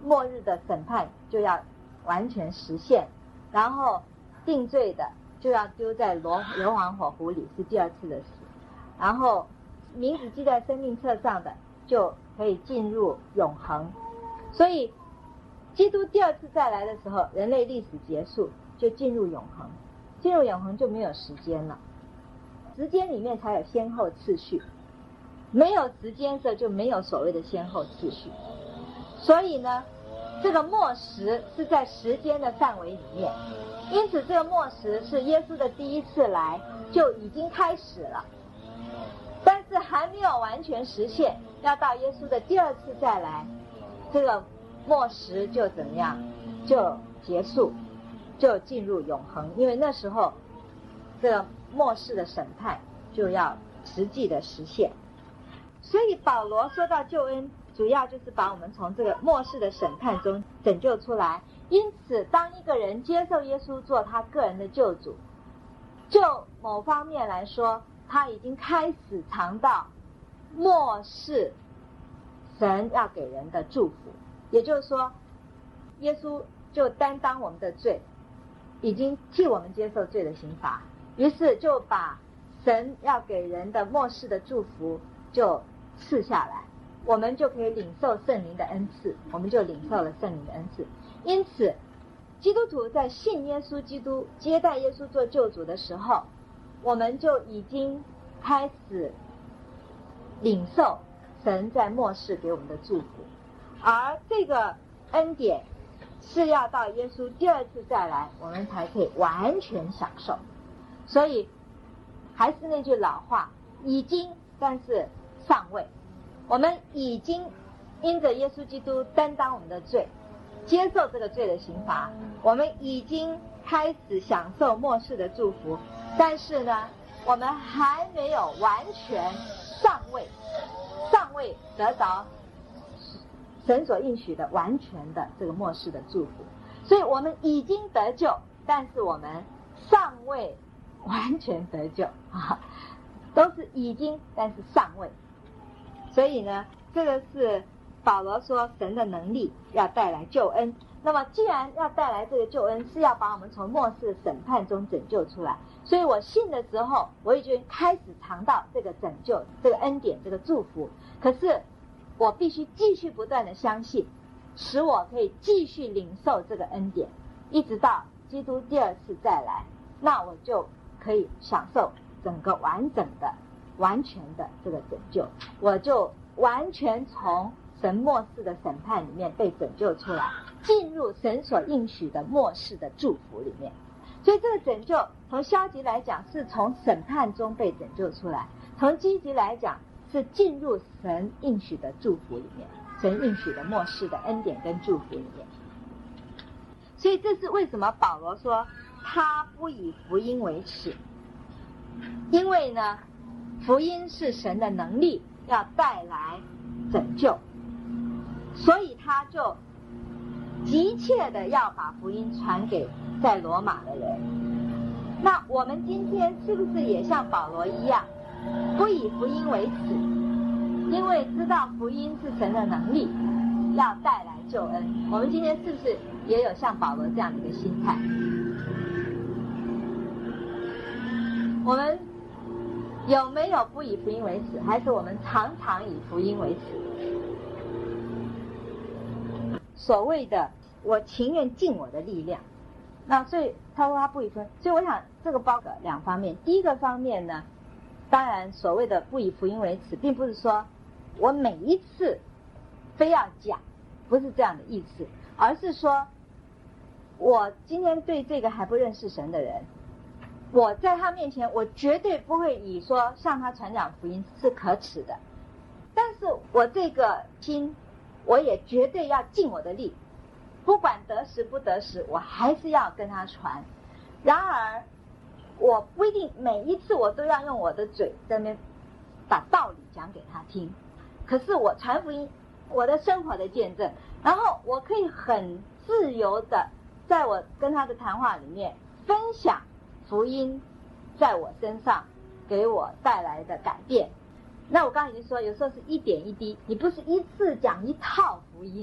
末日的审判就要完全实现，然后定罪的就要丢在硫磺火湖里，是第二次的死，然后名字记在生命册上的就可以进入永恒。所以基督第二次再来的时候，人类历史结束，就进入永恒，进入永恒就没有时间了，时间里面才有先后次序，没有时间的就没有所谓的先后次序。所以呢，这个末时是在时间的范围里面，因此这个末时是耶稣的第一次来就已经开始了，但是还没有完全实现，要到耶稣的第二次再来，这个末时就怎么样，就结束，就进入永恒。因为那时候这个末世的审判就要实际的实现。所以保罗说到救恩，主要就是把我们从这个末世的审判中拯救出来。因此当一个人接受耶稣做他个人的救主，就某方面来说，他已经开始尝到末世神要给人的祝福。也就是说，耶稣就担当我们的罪，已经替我们接受罪的刑罚，于是就把神要给人的末世的祝福就赐下来，我们就可以领受圣灵的恩赐，我们就领受了圣灵的恩赐。因此基督徒在信耶稣基督，接待耶稣做救主的时候，我们就已经开始领受神在末世给我们的祝福，而这个恩典是要到耶稣第二次再来，我们才可以完全享受。所以还是那句老话，已经但是尚未。我们已经因着耶稣基督担当我们的罪，接受这个罪的刑罚，我们已经开始享受末世的祝福，但是呢，我们还没有完全尚未得着神所应许的完全的这个末世的祝福。所以我们已经得救，但是我们尚未完全得救都是已经但是尚未。所以呢，这个是保罗说神的能力要带来救恩。那么既然要带来这个救恩，是要把我们从末世的审判中拯救出来，所以我信的时候，我已经开始尝到这个拯救，这个恩典，这个祝福。可是我必须继续不断的相信，使我可以继续领受这个恩典，一直到基督第二次再来，那我就可以享受整个完整的完全的这个拯救，我就完全从神末世的审判里面被拯救出来，进入神所应许的末世的祝福里面。所以这个拯救从消极来讲是从审判中被拯救出来，从积极来讲是进入神应许的祝福里面，神应许的末世的恩典跟祝福里面。所以这是为什么保罗说他不以福音为耻，因为呢，福音是神的能力要带来拯救，所以他就急切的要把福音传给在罗马的人。那我们今天是不是也像保罗一样，不以福音为耻，因为知道福音是神的能力要带来救恩？我们今天是不是也有像保罗这样的一个心态？我们有没有不以福音为耻，还是我们常常以福音为耻？所谓的我情愿尽我的力量，那所以他说他不以福音，所以我想这个包括两方面。第一个方面呢，当然所谓的不以福音为耻，并不是说我每一次非要讲，不是这样的意思，而是说我今天对这个还不认识神的人，我在他面前我绝对不会以说向他传讲福音是可耻的，但是我这个心我也绝对要尽我的力，不管得时不得时，我还是要跟他传。然而我不一定每一次我都要用我的嘴在那边把道理讲给他听，可是我传福音，我的生活的见证，然后我可以很自由的在我跟他的谈话里面分享福音在我身上给我带来的改变。那我刚才已经说，有时候是一点一滴，你不是一次讲一套福音，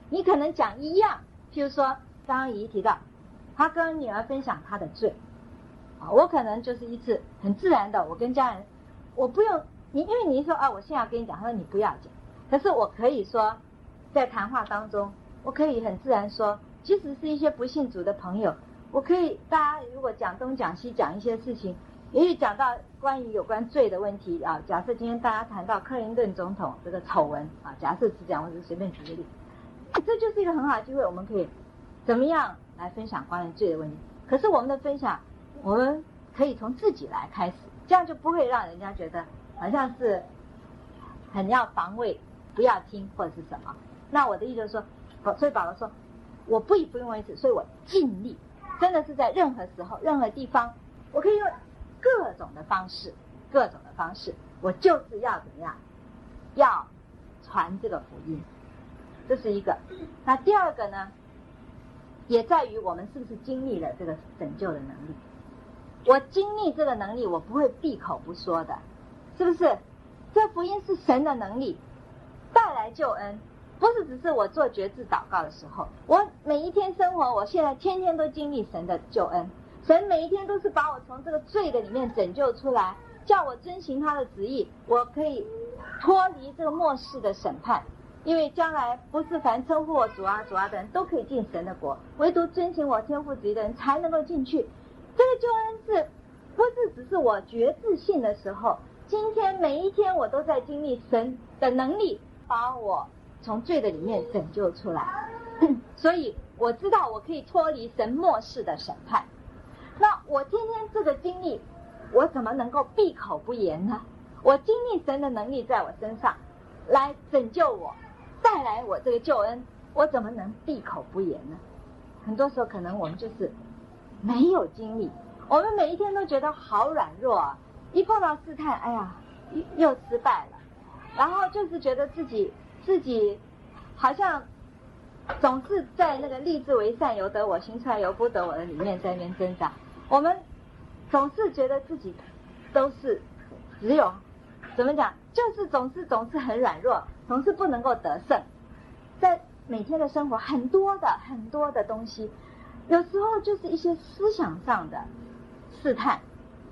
你可能讲一样，譬如说刚刚姨提到他跟女儿分享他的罪我可能就是一次很自然的，我跟家人我不用你，因为你说我现在要跟你讲，他说你不要讲，可是我可以说在谈话当中我可以很自然说，即使是一些不信主的朋友，我可以大家如果讲东讲西讲一些事情，也许讲到关于有关罪的问题假设今天大家谈到克林顿总统这个丑闻假设是这样，我只随便举个例，这就是一个很好的机会，我们可以怎么样来分享关于罪的问题。可是我们的分享我们可以从自己来开始，这样就不会让人家觉得好像是很要防卫不要听或者是什么。那我的意思就是说，所以保罗说我不以不用为耻，所以我尽力，真的是在任何时候任何地方我可以用各种的方式我就是要怎么样，要传这个福音，这是一个。那第二个呢，也在于我们是不是经历了这个拯救的能力。我经历这个能力，我不会闭口不说的，是不是？这福音是神的能力带来救恩，不是只是我做决志祷告的时候，我每一天生活，我现在天天都经历神的救恩，神每一天都是把我从这个罪的里面拯救出来，叫我遵行他的旨意，我可以脱离这个末世的审判，因为将来不是凡称呼我主啊主啊的人都可以进神的国，唯独遵行我天父旨意的人才能够进去。这个救恩是不是只是我觉自信的时候，今天每一天我都在经历神的能力把我从罪的里面拯救出来所以我知道我可以脱离神末世的审判。那我天天这个经历，我怎么能够闭口不言呢？我经历神的能力在我身上来拯救我，带来我这个救恩，我怎么能闭口不言呢？很多时候可能我们就是没有经历，我们每一天都觉得好软弱一碰到试探，哎呀又失败了，然后就是觉得自己好像总是在那个立志为善由得我，行出来由不得我的里面在那边挣扎。我们总是觉得自己都是只有怎么讲，就是总是很软弱，总是不能够得胜。在每天的生活很多的东西，有时候就是一些思想上的试探，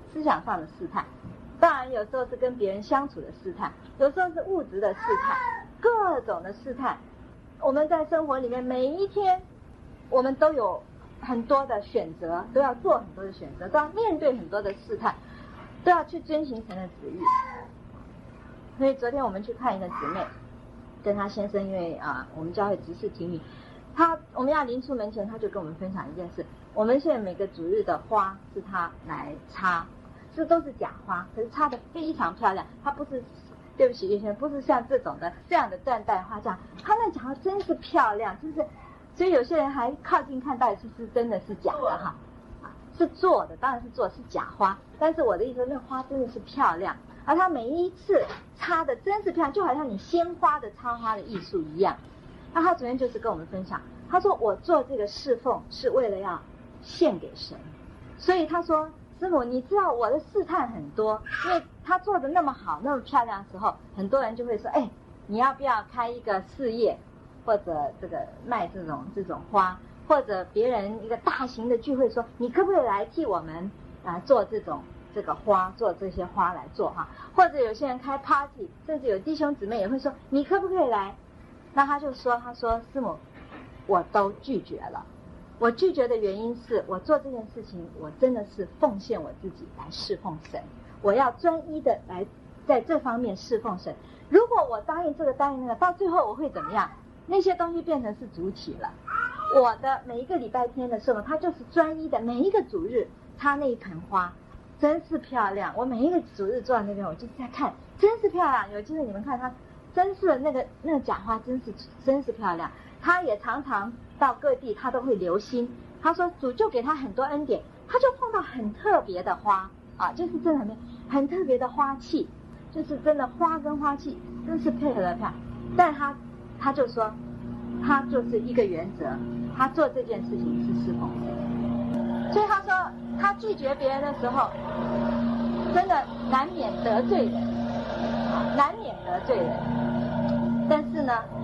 当然有时候是跟别人相处的试探，有时候是物质的试探，各种的试探。我们在生活里面每一天我们都有很多的选择，都要做很多的选择，都要面对很多的试探，都要去遵行神的旨意。所以昨天我们去看一个姊妹跟她先生，因为我们教会执事提名我们要临出门前，他就跟我们分享一件事，我们现在每个主日的花是他来插，都是假花，可是插得非常漂亮，它不是，对不起叶先生，不是像这样的缎带花这样，他那假花真是漂亮，真是，所以有些人还靠近看到底是不是真的是假的是做的，当然是做的是假花，但是我的意思，那花真的是漂亮，而他每一次插的真是漂亮，就好像你鲜花的插花的艺术一样。那他昨天就是跟我们分享，他说我做这个侍奉是为了要献给神，所以他说师母，你知道我的试探很多，因为他做的那么好那么漂亮的时候，很多人就会说你要不要开一个事业，或者这个卖这种花，或者别人一个大型的聚会说你可不可以来替我们做这个花，做这些花来做或者有些人开 party， 甚至有弟兄姊妹也会说你可不可以来，那他说师母我都拒绝了。我拒绝的原因是我做这件事情我真的是奉献我自己来侍奉神，我要专一的来在这方面侍奉神。如果我答应这个答应那个，到最后我会怎么样？那些东西变成是主体了。我的每一个礼拜天的时候，它就是专一的，每一个主日插那一盆花真是漂亮，我每一个主日坐在那边我就是在看，真是漂亮。有机会你们看它真是那个假花真是漂亮。他也常常到各地他都会留心，他说主就给他很多恩典，他就碰到很特别的花就是真的很特别的花器，就是真的花跟花器真是配合的漂亮。但他就说他就是一个原则，他做这件事情是侍奉神，所以他说他拒绝别人的时候真的难免得罪人，但是呢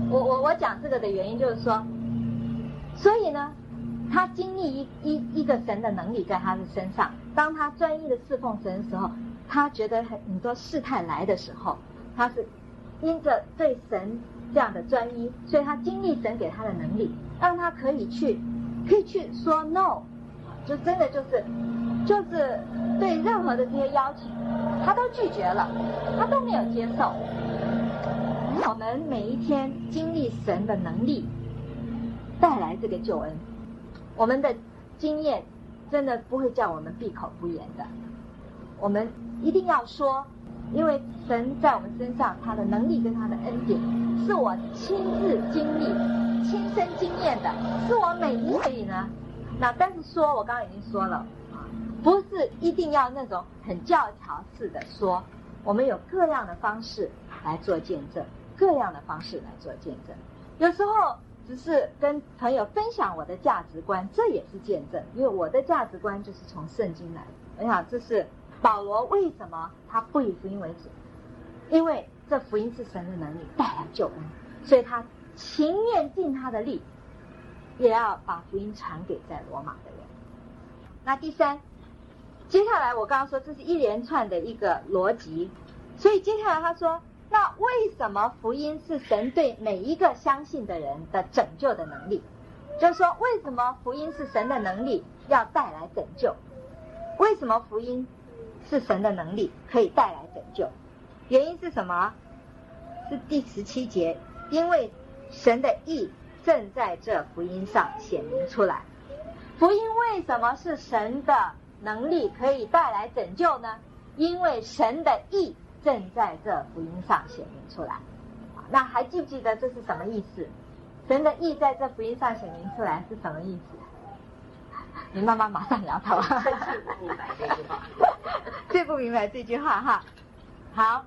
我讲这个的原因就是说，所以呢，他经历一个神的能力在他的身上，当他专一的侍奉神的时候，他觉得很多试探来的时候，他是因着对神这样的专一，所以他经历神给他的能力，让他可以去说 no， 就真的就是对任何的这些邀请，他都拒绝了，他都没有接受。我们每一天经历神的能力带来这个救恩，我们的经验真的不会叫我们闭口不言的，我们一定要说，因为神在我们身上他的能力跟他的恩典是我亲自经历亲身经验的，是我每一天呢，那但是说我刚刚已经说了，不是一定要那种很教条式的说，我们有各样的方式来做见证，各样的方式来做见证。有时候只是跟朋友分享我的价值观，这也是见证，因为我的价值观就是从圣经来的。我想这是保罗为什么他不以福音为主，因为这福音是神的能力带来救恩，所以他情愿尽他的力也要把福音传给在罗马的人。那第三，接下来我刚刚说这是一连串的一个逻辑，所以接下来他说，那为什么福音是神对每一个相信的人的拯救的能力？就是说为什么福音是神的能力要带来拯救？为什么福音是神的能力可以带来拯救？原因是什么？是第17节，因为神的义正在这福音上显明出来。福音为什么是神的能力可以带来拯救呢？因为神的义正在这福音上显明出来。那还记不记得这是什么意思？神的义在这福音上显明出来是什么意思？你妈妈马上摇头。最不明白这句话哈。好，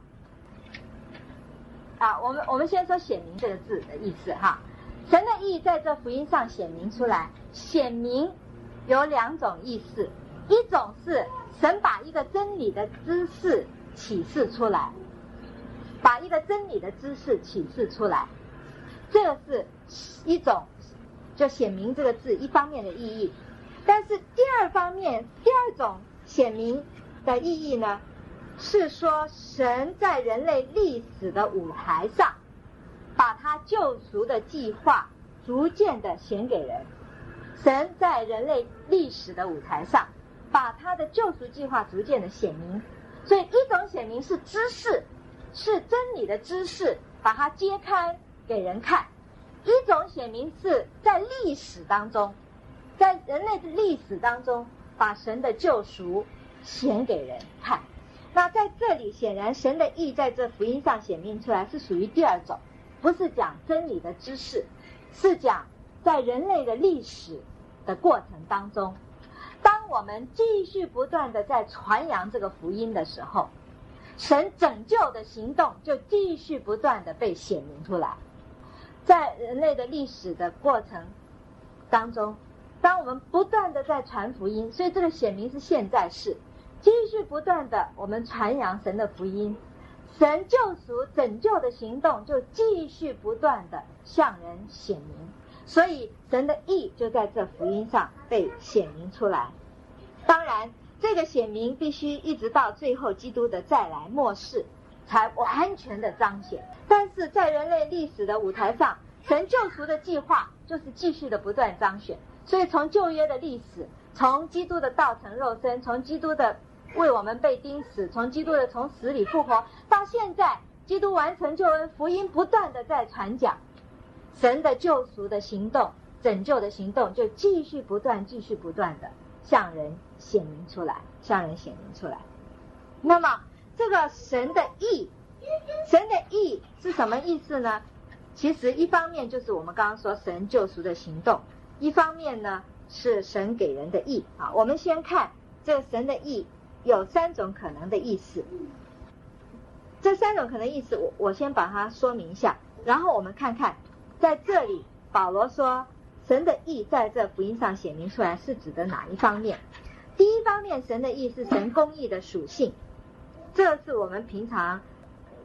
我们先说显明这个字的意思哈。神的义在这福音上显明出来，显明有两种意思，一种是神把一个真理的知识启示出来，把一个真理的知识启示出来，这个是一种就显明这个字一方面的意义。但是第二种显明的意义呢，是说神在人类历史的舞台上把他救赎的计划逐渐的显给人。神在人类历史的舞台上把他的救赎计划逐渐的显明，所以一种显明是知识，是真理的知识，把它揭开给人看；一种显明是在历史当中，在人类的历史当中把神的救赎显给人看。那在这里显然神的义在这福音上显明出来是属于第二种，不是讲真理的知识，是讲在人类的历史的过程当中，当我们继续不断的在传扬这个福音的时候，神拯救的行动就继续不断的被显明出来。在人类的历史的过程当中，当我们不断的在传福音，所以这个显明是现在式，继续不断的我们传扬神的福音，神救赎拯救的行动就继续不断的向人显明，所以神的义就在这福音上被显明出来。当然这个显明必须一直到最后基督的再来末世才完全的彰显，但是在人类历史的舞台上，神救赎的计划就是继续的不断彰显。所以从旧约的历史，从基督的道成肉身，从基督的为我们被钉死，从基督的从死里复活，到现在基督完成救恩，福音不断的在传讲，神的救赎的行动，拯救的行动就继续不断的向人显明出来，向人显明出来。那么这个神的义是什么意思呢？其实一方面就是我们刚刚说神救赎的行动，一方面呢是神给人的义啊。我们先看这个神的义有三种可能的意思，这三种可能意思我先把它说明一下，然后我们看看在这里保罗说神的义在这福音上显明出来是指的哪一方面。第一方面，神的义是神公义的属性，这是我们平常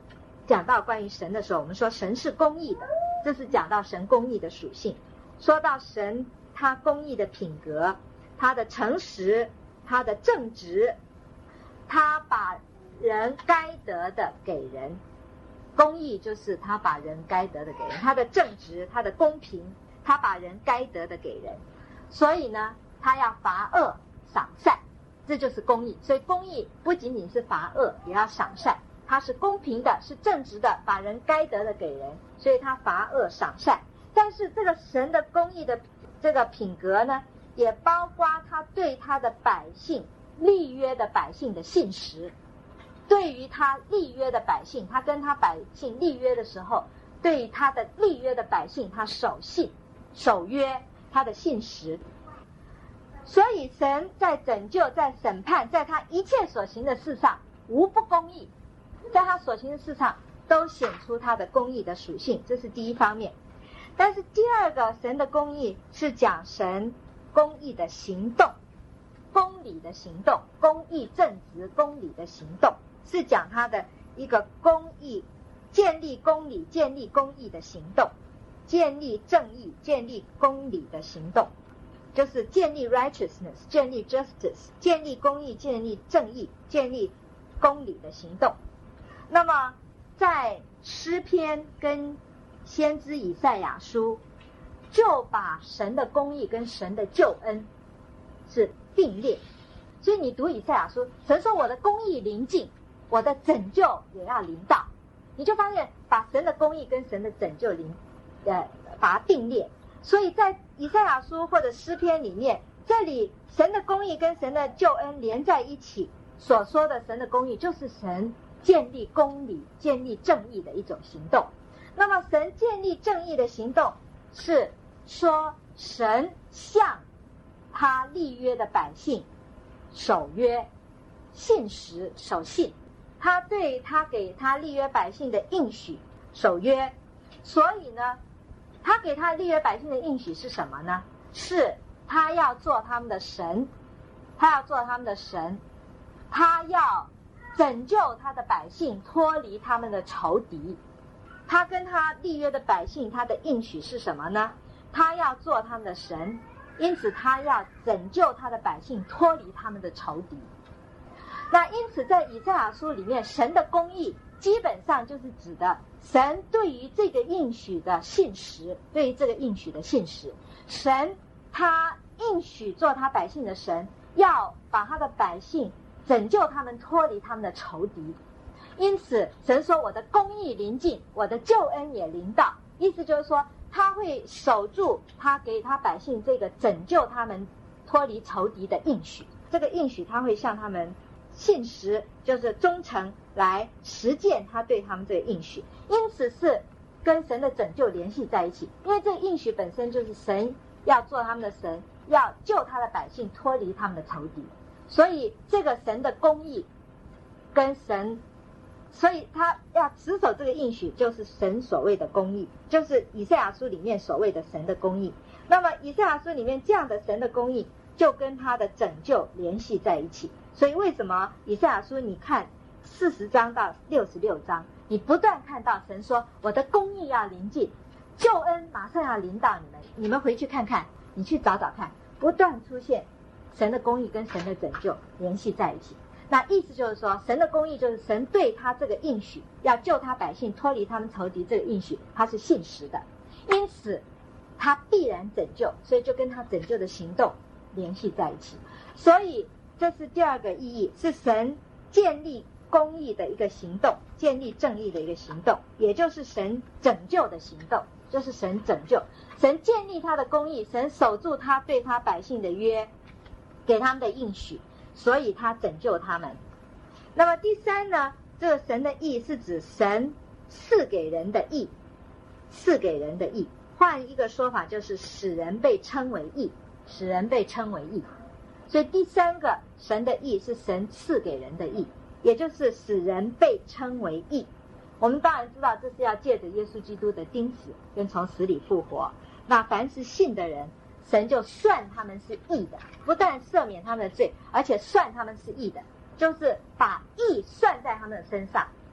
讲到关于神的时候，我们说神是公义的，这是讲到神公义的属性。说到神他公义的品格，他的诚实，他的正直，他把人该得的给人，公义就是他把人该得的给人，他的正直，他的公平，他把人该得的给人。所以呢，他要罚恶赏善，这就是公义。所以公义不仅仅是罚恶，也要赏善，他是公平的，是正直的，把人该得的给人，所以他罚恶赏善。但是这个神的公义的这个品格呢，也包括他对他的百姓立约的百姓的信实。对于他立约的百姓，他跟他百姓立约的时候，对于他的立约的百姓，他守信守约，他的信实。所以神在拯救，在审判，在他一切所行的事上无不公义，在他所行的事上都显出他的公义的属性，这是第一方面。但是第二个，神的公义是讲神公义的行动，公理的行动，公义正直公理的行动，是讲他的一个公义，建立公理，建立公义的行动，建立正义，建立公理的行动，就是建立 righteousness， 建立 justice， 建立公义，建立正义，建立公理的行动。那么在诗篇跟先知以赛亚书就把神的公义跟神的救恩是并列。所以你读以赛亚书，神说我的公义临近，我的拯救也要临到，你就发现把神的公义跟神的拯救把它并列。所以在以赛亚书或者诗篇里面，这里神的公义跟神的救恩连在一起，所说的神的公义就是神建立公理，建立正义的一种行动。那么神建立正义的行动是说神向他立约的百姓守约信实守信，他对他给他立约百姓的应许守约。所以呢，他给他立约百姓的应许是什么呢？是他要做他们的神，他要做他们的神，他要拯救他的百姓脱离他们的仇敌。他跟他立约的百姓，他的应许是什么呢？他要做他们的神，因此他要拯救他的百姓脱离他们的仇敌。那因此在以赛亚书里面，神的公义基本上就是指的神对于这个应许的信实，对于这个应许的信实。神他应许做他百姓的神，要把他的百姓拯救他们脱离他们的仇敌。因此神说我的公义临近，我的救恩也临到，意思就是说他会守住他给他百姓这个拯救他们脱离仇敌的应许。这个应许他会向他们信实，就是忠诚来实践他对他们这个应许。因此是跟神的拯救联系在一起，因为这个应许本身就是神要做他们的神，要救他的百姓脱离他们的仇敌。所以这个神的公义跟神，所以他要持守这个应许，就是神所谓的公义，就是以赛亚书里面所谓的神的公义。那么以赛亚书里面这样的神的公义就跟他的拯救联系在一起。所以为什么以赛亚书你看40章到66章，你不断看到神说我的公义要临近，救恩马上要临到你们。你们回去看看，你去找找看，不断出现神的公义跟神的拯救联系在一起。那意思就是说，神的公义就是神对他这个应许要救他百姓脱离他们仇敌这个应许，他是信实的，因此他必然拯救，所以就跟他拯救的行动联系在一起。所以这是第二个意义，是神建立公义的一个行动，建立正义的一个行动，也就是神拯救的行动，就是神拯救，神建立他的公义，神守住他对他百姓的约，给他们的应许，所以他拯救他们。那么第三呢，这个神的义是指神赐给人的义，赐给人的义，换一个说法就是使人被称为义，使人被称为义。所以第三个神的义是神赐给人的义，也就是使人被称为义。我们当然知道这是要借着耶稣基督的钉死跟从死里复活，那凡是信的人，神就算他们是义的，不但赦免他们的罪，而且算他们是义的，就是把义算在他们的身上，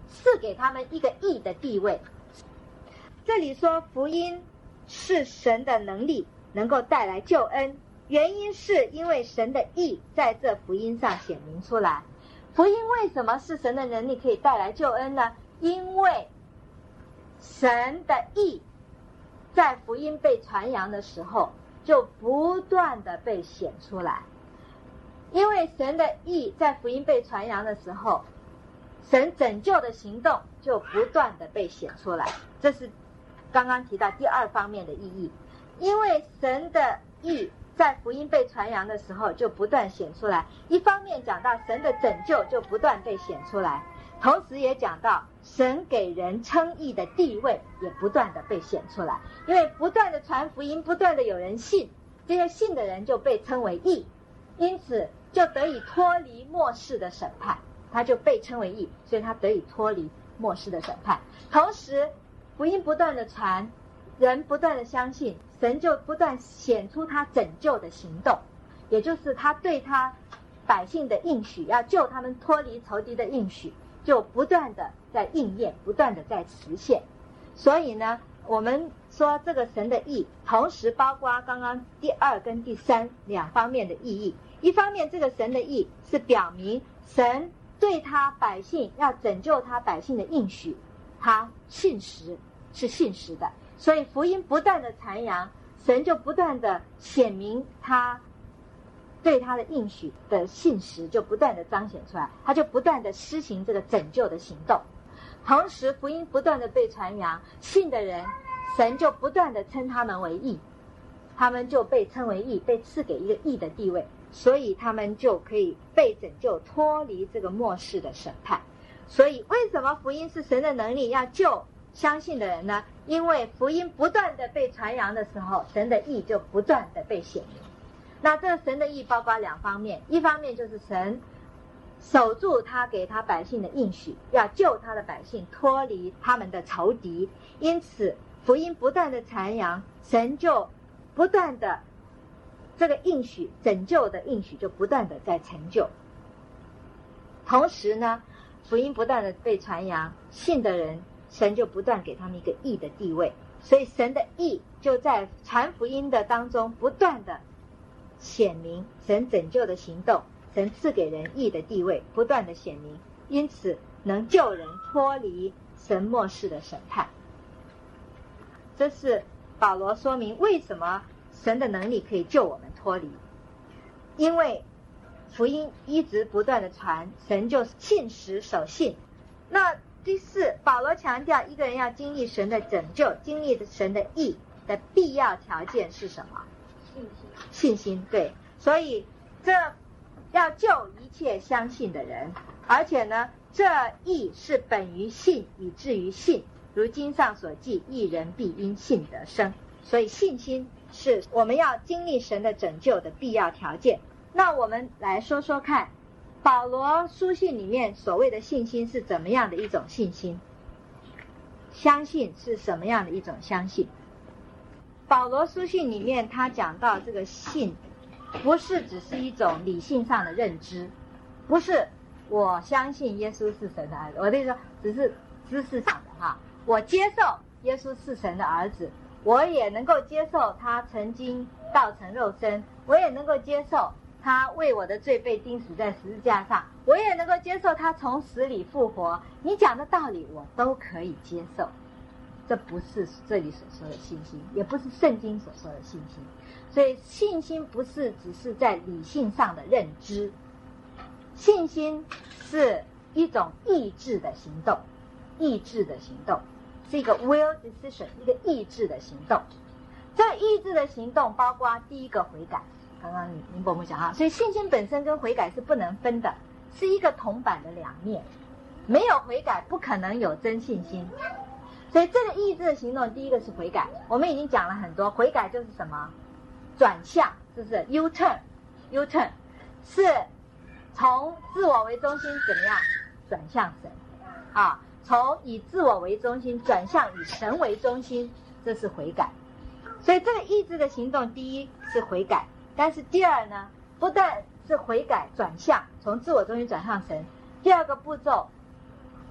赐给他们一个义的地位。这里说福音是神的能力，能够带来救恩，原因是因为神的义在这福音上显明出来。福音为什么是神的能力可以带来救恩呢？因为神的义在福音被传扬的时候就不断的被显出来。因为神的义在福音被传扬的时候，神拯救的行动就不断的被显出来。这是刚刚提到第二方面的意义。因为神的义在福音被传扬的时候就不断显出来，一方面讲到神的拯救就不断被显出来，同时也讲到神给人称义的地位也不断的被显出来。因为不断的传福音，不断的有人信，这些信的人就被称为义，因此就得以脱离末世的审判，他就被称为义，所以他得以脱离末世的审判。同时福音不断的传，人不断的相信，神就不断显出他拯救的行动，也就是他对他百姓的应许，要救他们脱离仇敌的应许，就不断的在应验，不断的在实现。所以呢，我们说这个神的义同时包括刚刚第二跟第三两方面的意义。一方面这个神的义是表明神对他百姓要拯救他百姓的应许，他信实，是信实的，所以福音不断的传扬，神就不断的显明他对他的应许的信实，就不断的彰显出来，他就不断的施行这个拯救的行动。同时福音不断的被传扬，信的人神就不断的称他们为义，他们就被称为义，被赐给一个义的地位，所以他们就可以被拯救，脱离这个末世的审判。所以为什么福音是神的能力要救相信的人呢？因为福音不断的被传扬的时候，神的义就不断的被显明。那这个神的义包括两方面，一方面就是神守住他给他百姓的应许，要救他的百姓脱离他们的仇敌，因此福音不断的传扬，神就不断的这个应许，拯救的应许就不断的在成就。同时呢，福音不断的被传扬，信的人神就不断给他们一个义的地位，所以神的义就在传福音的当中不断的显明神拯救的行动，神赐给人义的地位不断的显明，因此能救人脱离神末世的审判。这是保罗说明为什么神的能力可以救我们脱离，因为福音一直不断的传，神就信实守信。那第四，保罗强调一个人要经历神的拯救，经历神的义的必要条件是什么？信心。对，所以这要救一切相信的人，而且呢，这义是本于信以至于信，如经上所记，义人必因信得生。所以信心是我们要经历神的拯救的必要条件。那我们来说说看，保罗书信里面所谓的信心是怎么样的一种信心？相信是什么样的一种相信？保罗书信里面他讲到这个信不是只是一种理性上的认知，不是我相信耶稣是神的儿子，我的意思说只是知识上的哈，我接受耶稣是神的儿子，我也能够接受他曾经道成肉身，我也能够接受他为我的罪被钉死在十字架上，我也能够接受他从死里复活，你讲的道理我都可以接受。这不是这里所说的信心，也不是圣经所说的信心。所以信心不是只是在理性上的认知，信心是一种意志的行动，意志的行动是一个 will decision， 一个意志的行动。这个意志的行动包括第一个悔改，刚刚林伯母讲哈，所以信心本身跟悔改是不能分的，是一个铜板的两面，没有悔改不可能有真信心。所以这个意志的行动，第一个是悔改，我们已经讲了很多，悔改就是什么？转向，是不是 U turn 是从自我为中心怎么样转向神啊？从以自我为中心转向以神为中心，这是悔改。所以这个意志的行动，第一是悔改，但是第二呢，不但是悔改转向，从自我中心转向神，第二个步骤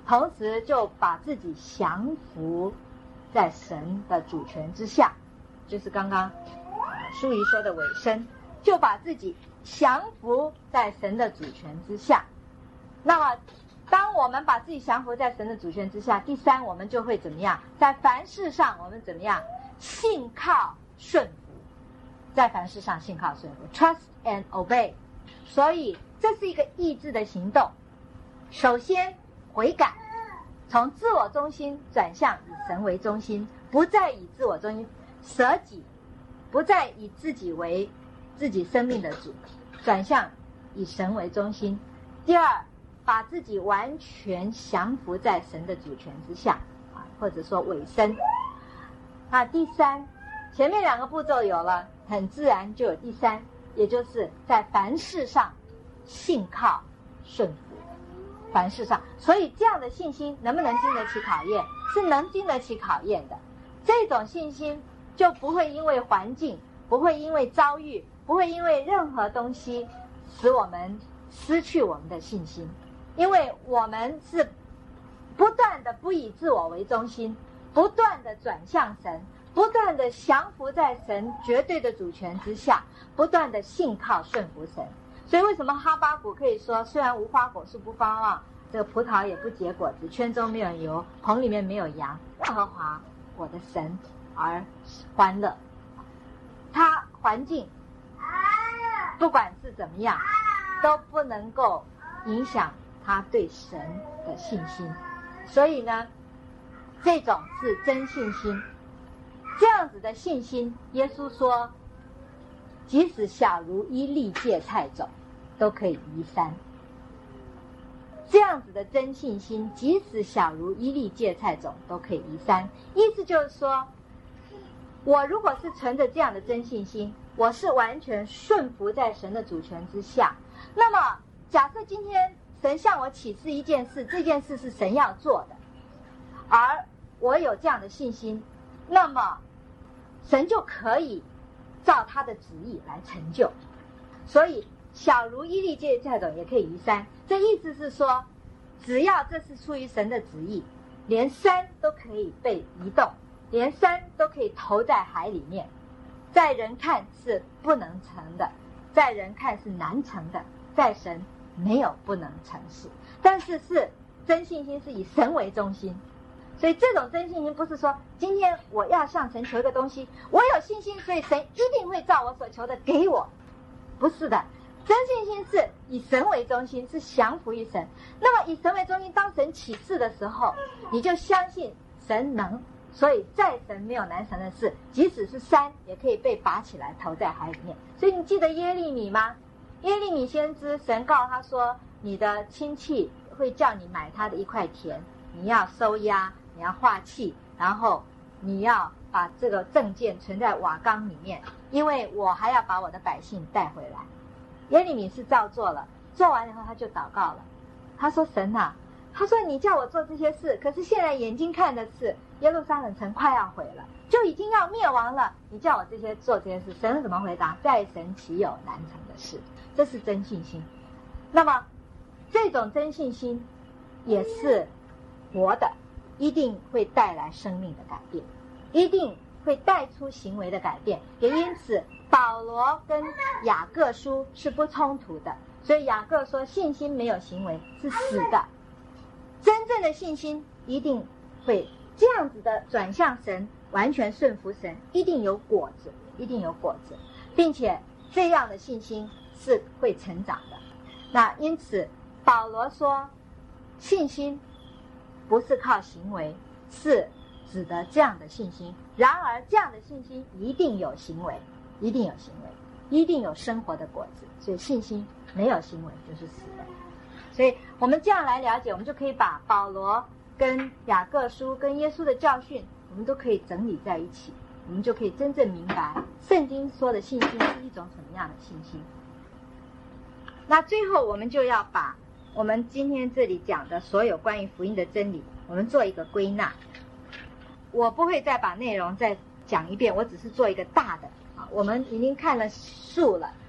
同时就把自己降服在神的主权之下，就是刚刚淑仪说的尾声，就把自己降服在神的主权之下。那么当我们把自己降服在神的主权之下，第三，我们就会怎么样？在凡事上我们怎么样？信靠顺服，在凡事上信靠顺服 ，trust and obey。所以这是一个意志的行动。首先悔改，从自我中心转向以神为中心，不再以自我中心，舍己，不再以自己为自己生命的主，转向以神为中心。第二，把自己完全降服在神的主权之下，或者说委身。第三，前面两个步骤有了，很自然就有第三，也就是在凡事上信靠顺服。凡事上，所以这样的信心能不能经得起考验？是能经得起考验的。这种信心就不会因为环境，不会因为遭遇，不会因为任何东西使我们失去我们的信心，因为我们是不断的不以自我为中心，不断的转向神，不断的降服在神绝对的主权之下，不断的信靠顺服神。所以为什么哈巴谷可以说，虽然无花果树不发旺，这个葡萄也不结果子，圈中没有油，棚里面没有羊，耶和华我的神而欢乐。他环境不管是怎么样，都不能够影响他对神的信心。所以呢，这种是真信心。这样子的信心，耶稣说即使小如一粒芥菜种都可以移山。这样子的真信心，即使小如一粒芥菜种都可以移山。意思就是说，我如果是存着这样的真信心，我是完全顺服在神的主权之下，那么假设今天神向我启示一件事，这件事是神要做的，而我有这样的信心，那么神就可以照他的旨意来成就。所以小如一粒芥菜种也可以移山，这意思是说，只要这是出于神的旨意，连山都可以被移动，连山都可以投在海里面。在人看是不能成的，在人看是难成的，在神没有不能成事。但是真信心是以神为中心。所以这种真信心不是说今天我要向神求一个东西，我有信心，所以神一定会照我所求的给我，不是的。真信心是以神为中心，是降服于神。那么以神为中心，当神启示的时候，你就相信神能，所以在神没有难成的事，即使是山也可以被拔起来投在海里面。所以你记得耶利米吗？耶利米先知，神告诉他说，你的亲戚会叫你买他的一块田，你要收押，你要化气，然后你要把这个证件存在瓦缸里面，因为我还要把我的百姓带回来。耶利米是照做了，做完以后他就祷告了，他说神啊，他说你叫我做这些事，可是现在眼睛看的是耶路撒冷城快要毁了，就已经要灭亡了，你叫我做这些事，神怎么回答？在神岂有难成的事？这是真信心。那么这种真信心也是活的，一定会带来生命的改变，一定会带出行为的改变。也因此保罗跟雅各书是不冲突的，所以雅各说信心没有行为是死的。真正的信心一定会这样子的转向神，完全顺服神，一定有果子，一定有果子，并且这样的信心是会成长的。那因此保罗说信心不是靠行为，是指的这样的信心。然而这样的信心一定有行为，一定有行为，一定有生活的果子。所以信心没有行为就是死的。所以我们这样来了解，我们就可以把保罗跟雅各书跟耶稣的教训，我们都可以整理在一起，我们就可以真正明白圣经说的信心是一种什么样的信心。那最后我们就要把我们今天这里讲的所有关于福音的真理，我们做一个归纳。我不会再把内容再讲一遍，我只是做一个大的。我们已经看了树了，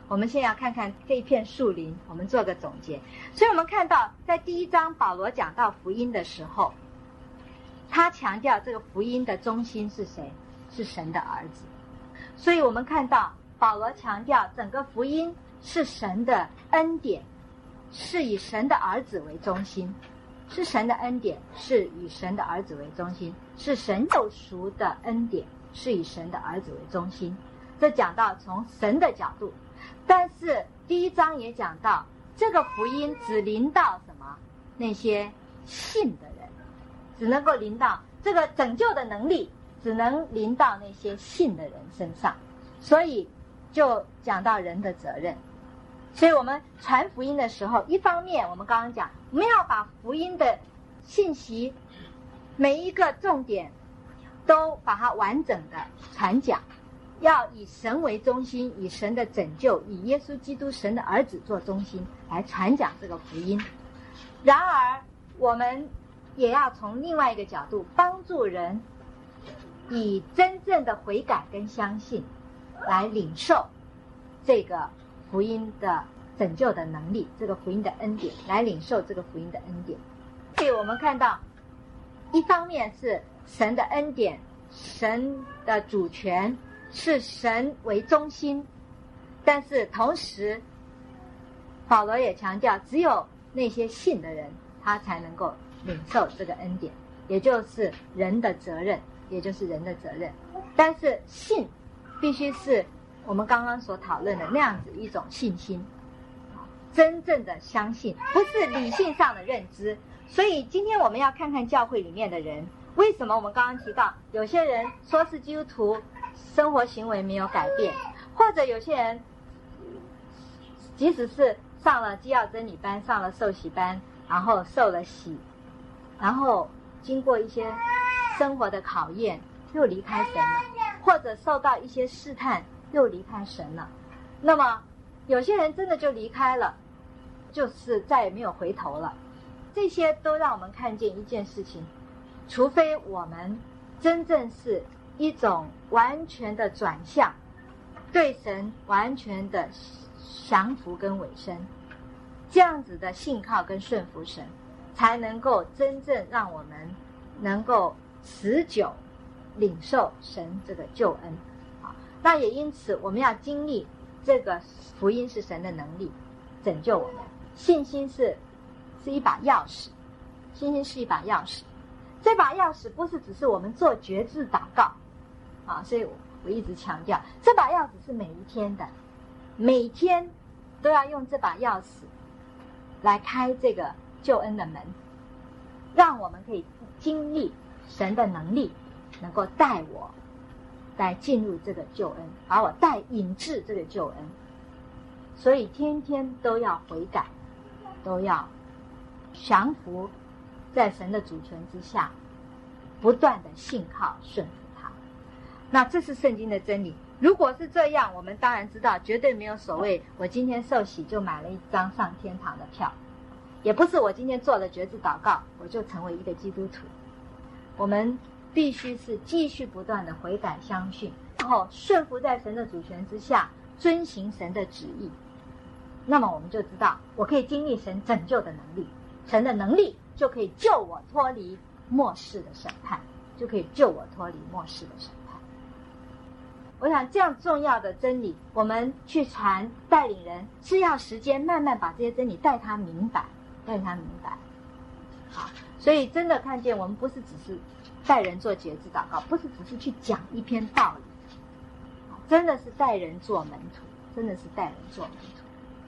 我们现在要看看这一片树林，我们做个总结。所以我们看到在第1章保罗讲到福音的时候，他强调这个福音的中心是谁？是神的儿子。所以我们看到保罗强调整个福音是神的恩典，是以神的儿子为中心，是神的恩典，是以神的儿子为中心，是神救赎的恩典，是以神的儿子为中心。这讲到从神的角度。但是第1章也讲到这个福音只临到什么？那些信的人，只能够临到这个拯救的能力，只能临到那些信的人身上。所以就讲到人的责任。所以我们传福音的时候，一方面我们刚刚讲，我们要把福音的信息每一个重点都把它完整的传讲，要以神为中心，以神的拯救，以耶稣基督神的儿子做中心来传讲这个福音。然而我们也要从另外一个角度帮助人以真正的悔改跟相信来领受这个福音的拯救的能力，这个福音的恩典，来领受这个福音的恩典。所以我们看到一方面是神的恩典，神的主权，是神为中心，但是同时保罗也强调只有那些信的人他才能够领受这个恩典，也就是人的责任，也就是人的责任。但是信必须是我们刚刚所讨论的那样子一种信心，真正的相信，不是理性上的认知。所以今天我们要看看教会里面的人，为什么我们刚刚提到有些人说是基督徒，生活行为没有改变，或者有些人即使是上了基要真理班，上了受洗班，然后受了洗，然后经过一些生活的考验又离开神了，或者受到一些试探又离开神了。那么有些人真的就离开了，就是再也没有回头了。这些都让我们看见一件事情，除非我们真正是一种完全的转向，对神完全的降服跟委身，这样子的信靠跟顺服神，才能够真正让我们能够持久领受神这个救恩。那也因此我们要经历这个福音是神的能力拯救我们。信心是一把钥匙，信心是一把钥匙。这把钥匙不是只是我们做决志祷告所以我一直强调这把钥匙是每一天的，每天都要用这把钥匙来开这个救恩的门，让我们可以经历神的能力，能够带我来进入这个救恩，把我带引至这个救恩。所以天天都要悔改，都要降服在神的主权之下，不断的信靠顺服他。那这是圣经的真理。如果是这样，我们当然知道绝对没有所谓我今天受洗就买了一张上天堂的票，也不是我今天做了决志祷告我就成为一个基督徒。我们必须是继续不断的悔改相信，然后顺服在神的主权之下，遵行神的旨意。那么我们就知道我可以经历神拯救的能力，神的能力就可以救我脱离末世的审判，就可以救我脱离末世的审判。我想这样重要的真理，我们去传带领人是要时间慢慢把这些真理带他明白，带他明白。好，所以真的看见我们不是只是带人做决志祷告，不是只是去讲一篇道理，真的是带人做门徒，真的是带人做门徒。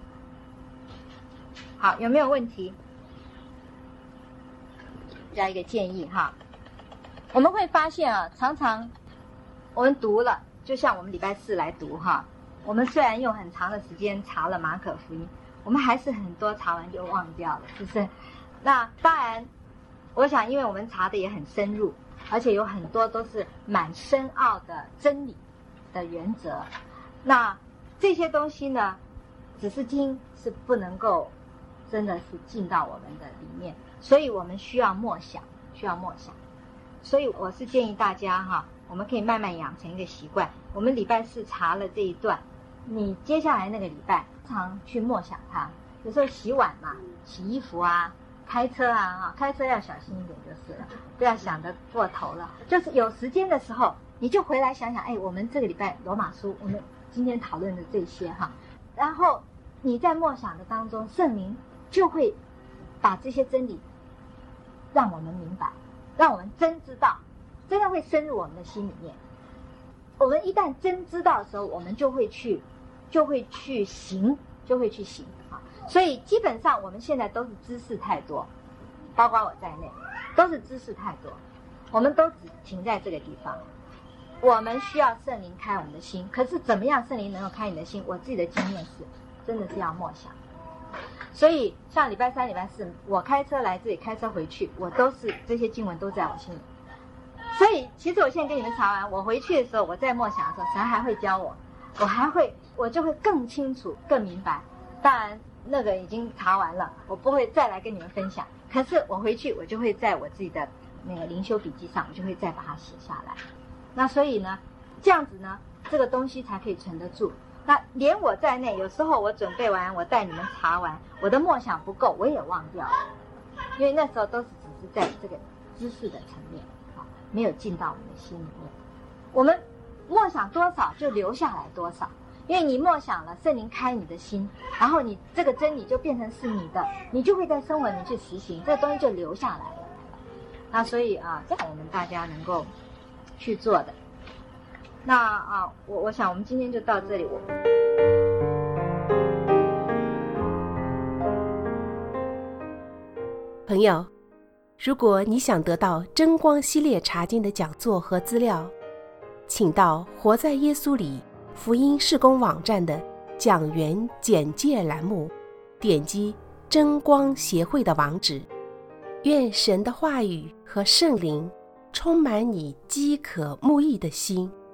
好，有没有问题？加一个建议哈，我们会发现常常我们读了，就像我们礼拜四来读我们虽然用很长的时间查了马可福音，我们还是很多查完就忘掉了，是不是？那当然我想因为我们查的也很深入，而且有很多都是蛮深奥的真理的原则，那这些东西呢只是听是不能够真的是进到我们的里面，所以我们需要默想，所以我是建议大家我们可以慢慢养成一个习惯，我们礼拜四查了这一段， 你接下来那个礼拜常去默想它。有时候洗碗嘛，洗衣服啊，开车啊，开车要小心一点就是了，不要想得过头了。就是有时间的时候，你就回来想想，我们这个礼拜罗马书，我们今天讨论的这些哈，然后你在默想的当中，圣灵就会把这些真理让我们明白，让我们真知道，真的会深入我们的心里面。我们一旦真知道的时候，我们就会去行啊。所以基本上我们现在都是知识太多，包括我在内，都是知识太多，我们都只停在这个地方。我们需要圣灵开我们的心，可是怎么样圣灵能够开你的心？我自己的经验是，真的是要默想。所以像礼拜三、礼拜四，我开车来这里，开车回去，我都是这些经文都在我心里。所以其实我现在跟你们查完，我回去的时候，我在默想的时候，神还会教我，我就会更清楚、更明白。当然那个已经查完了，我不会再来跟你们分享。可是我回去，我就会在我自己的那个灵修笔记上，我就会再把它写下来。那所以呢，这样子呢，这个东西才可以存得住。那连我在内，有时候我准备完，我带你们查完，我的默想不够，我也忘掉了，因为那时候都是只是在这个知识的层面啊，没有进到我们的心里面。我们默想多少就留下来多少，因为你默想了，圣灵开你的心，然后你这个真理就变成是你的，你就会在生活里去实行，这个东西就留下来了。那所以啊，这样我们大家能够去做的。那我想我们今天就到这里。 朋友，如果你想得到真光系列查经的讲座和资料，请到活在耶稣里福音事工网站的讲员简介栏目，点击真光协会的网址。愿神的话语和圣灵充满你饥渴慕义的心。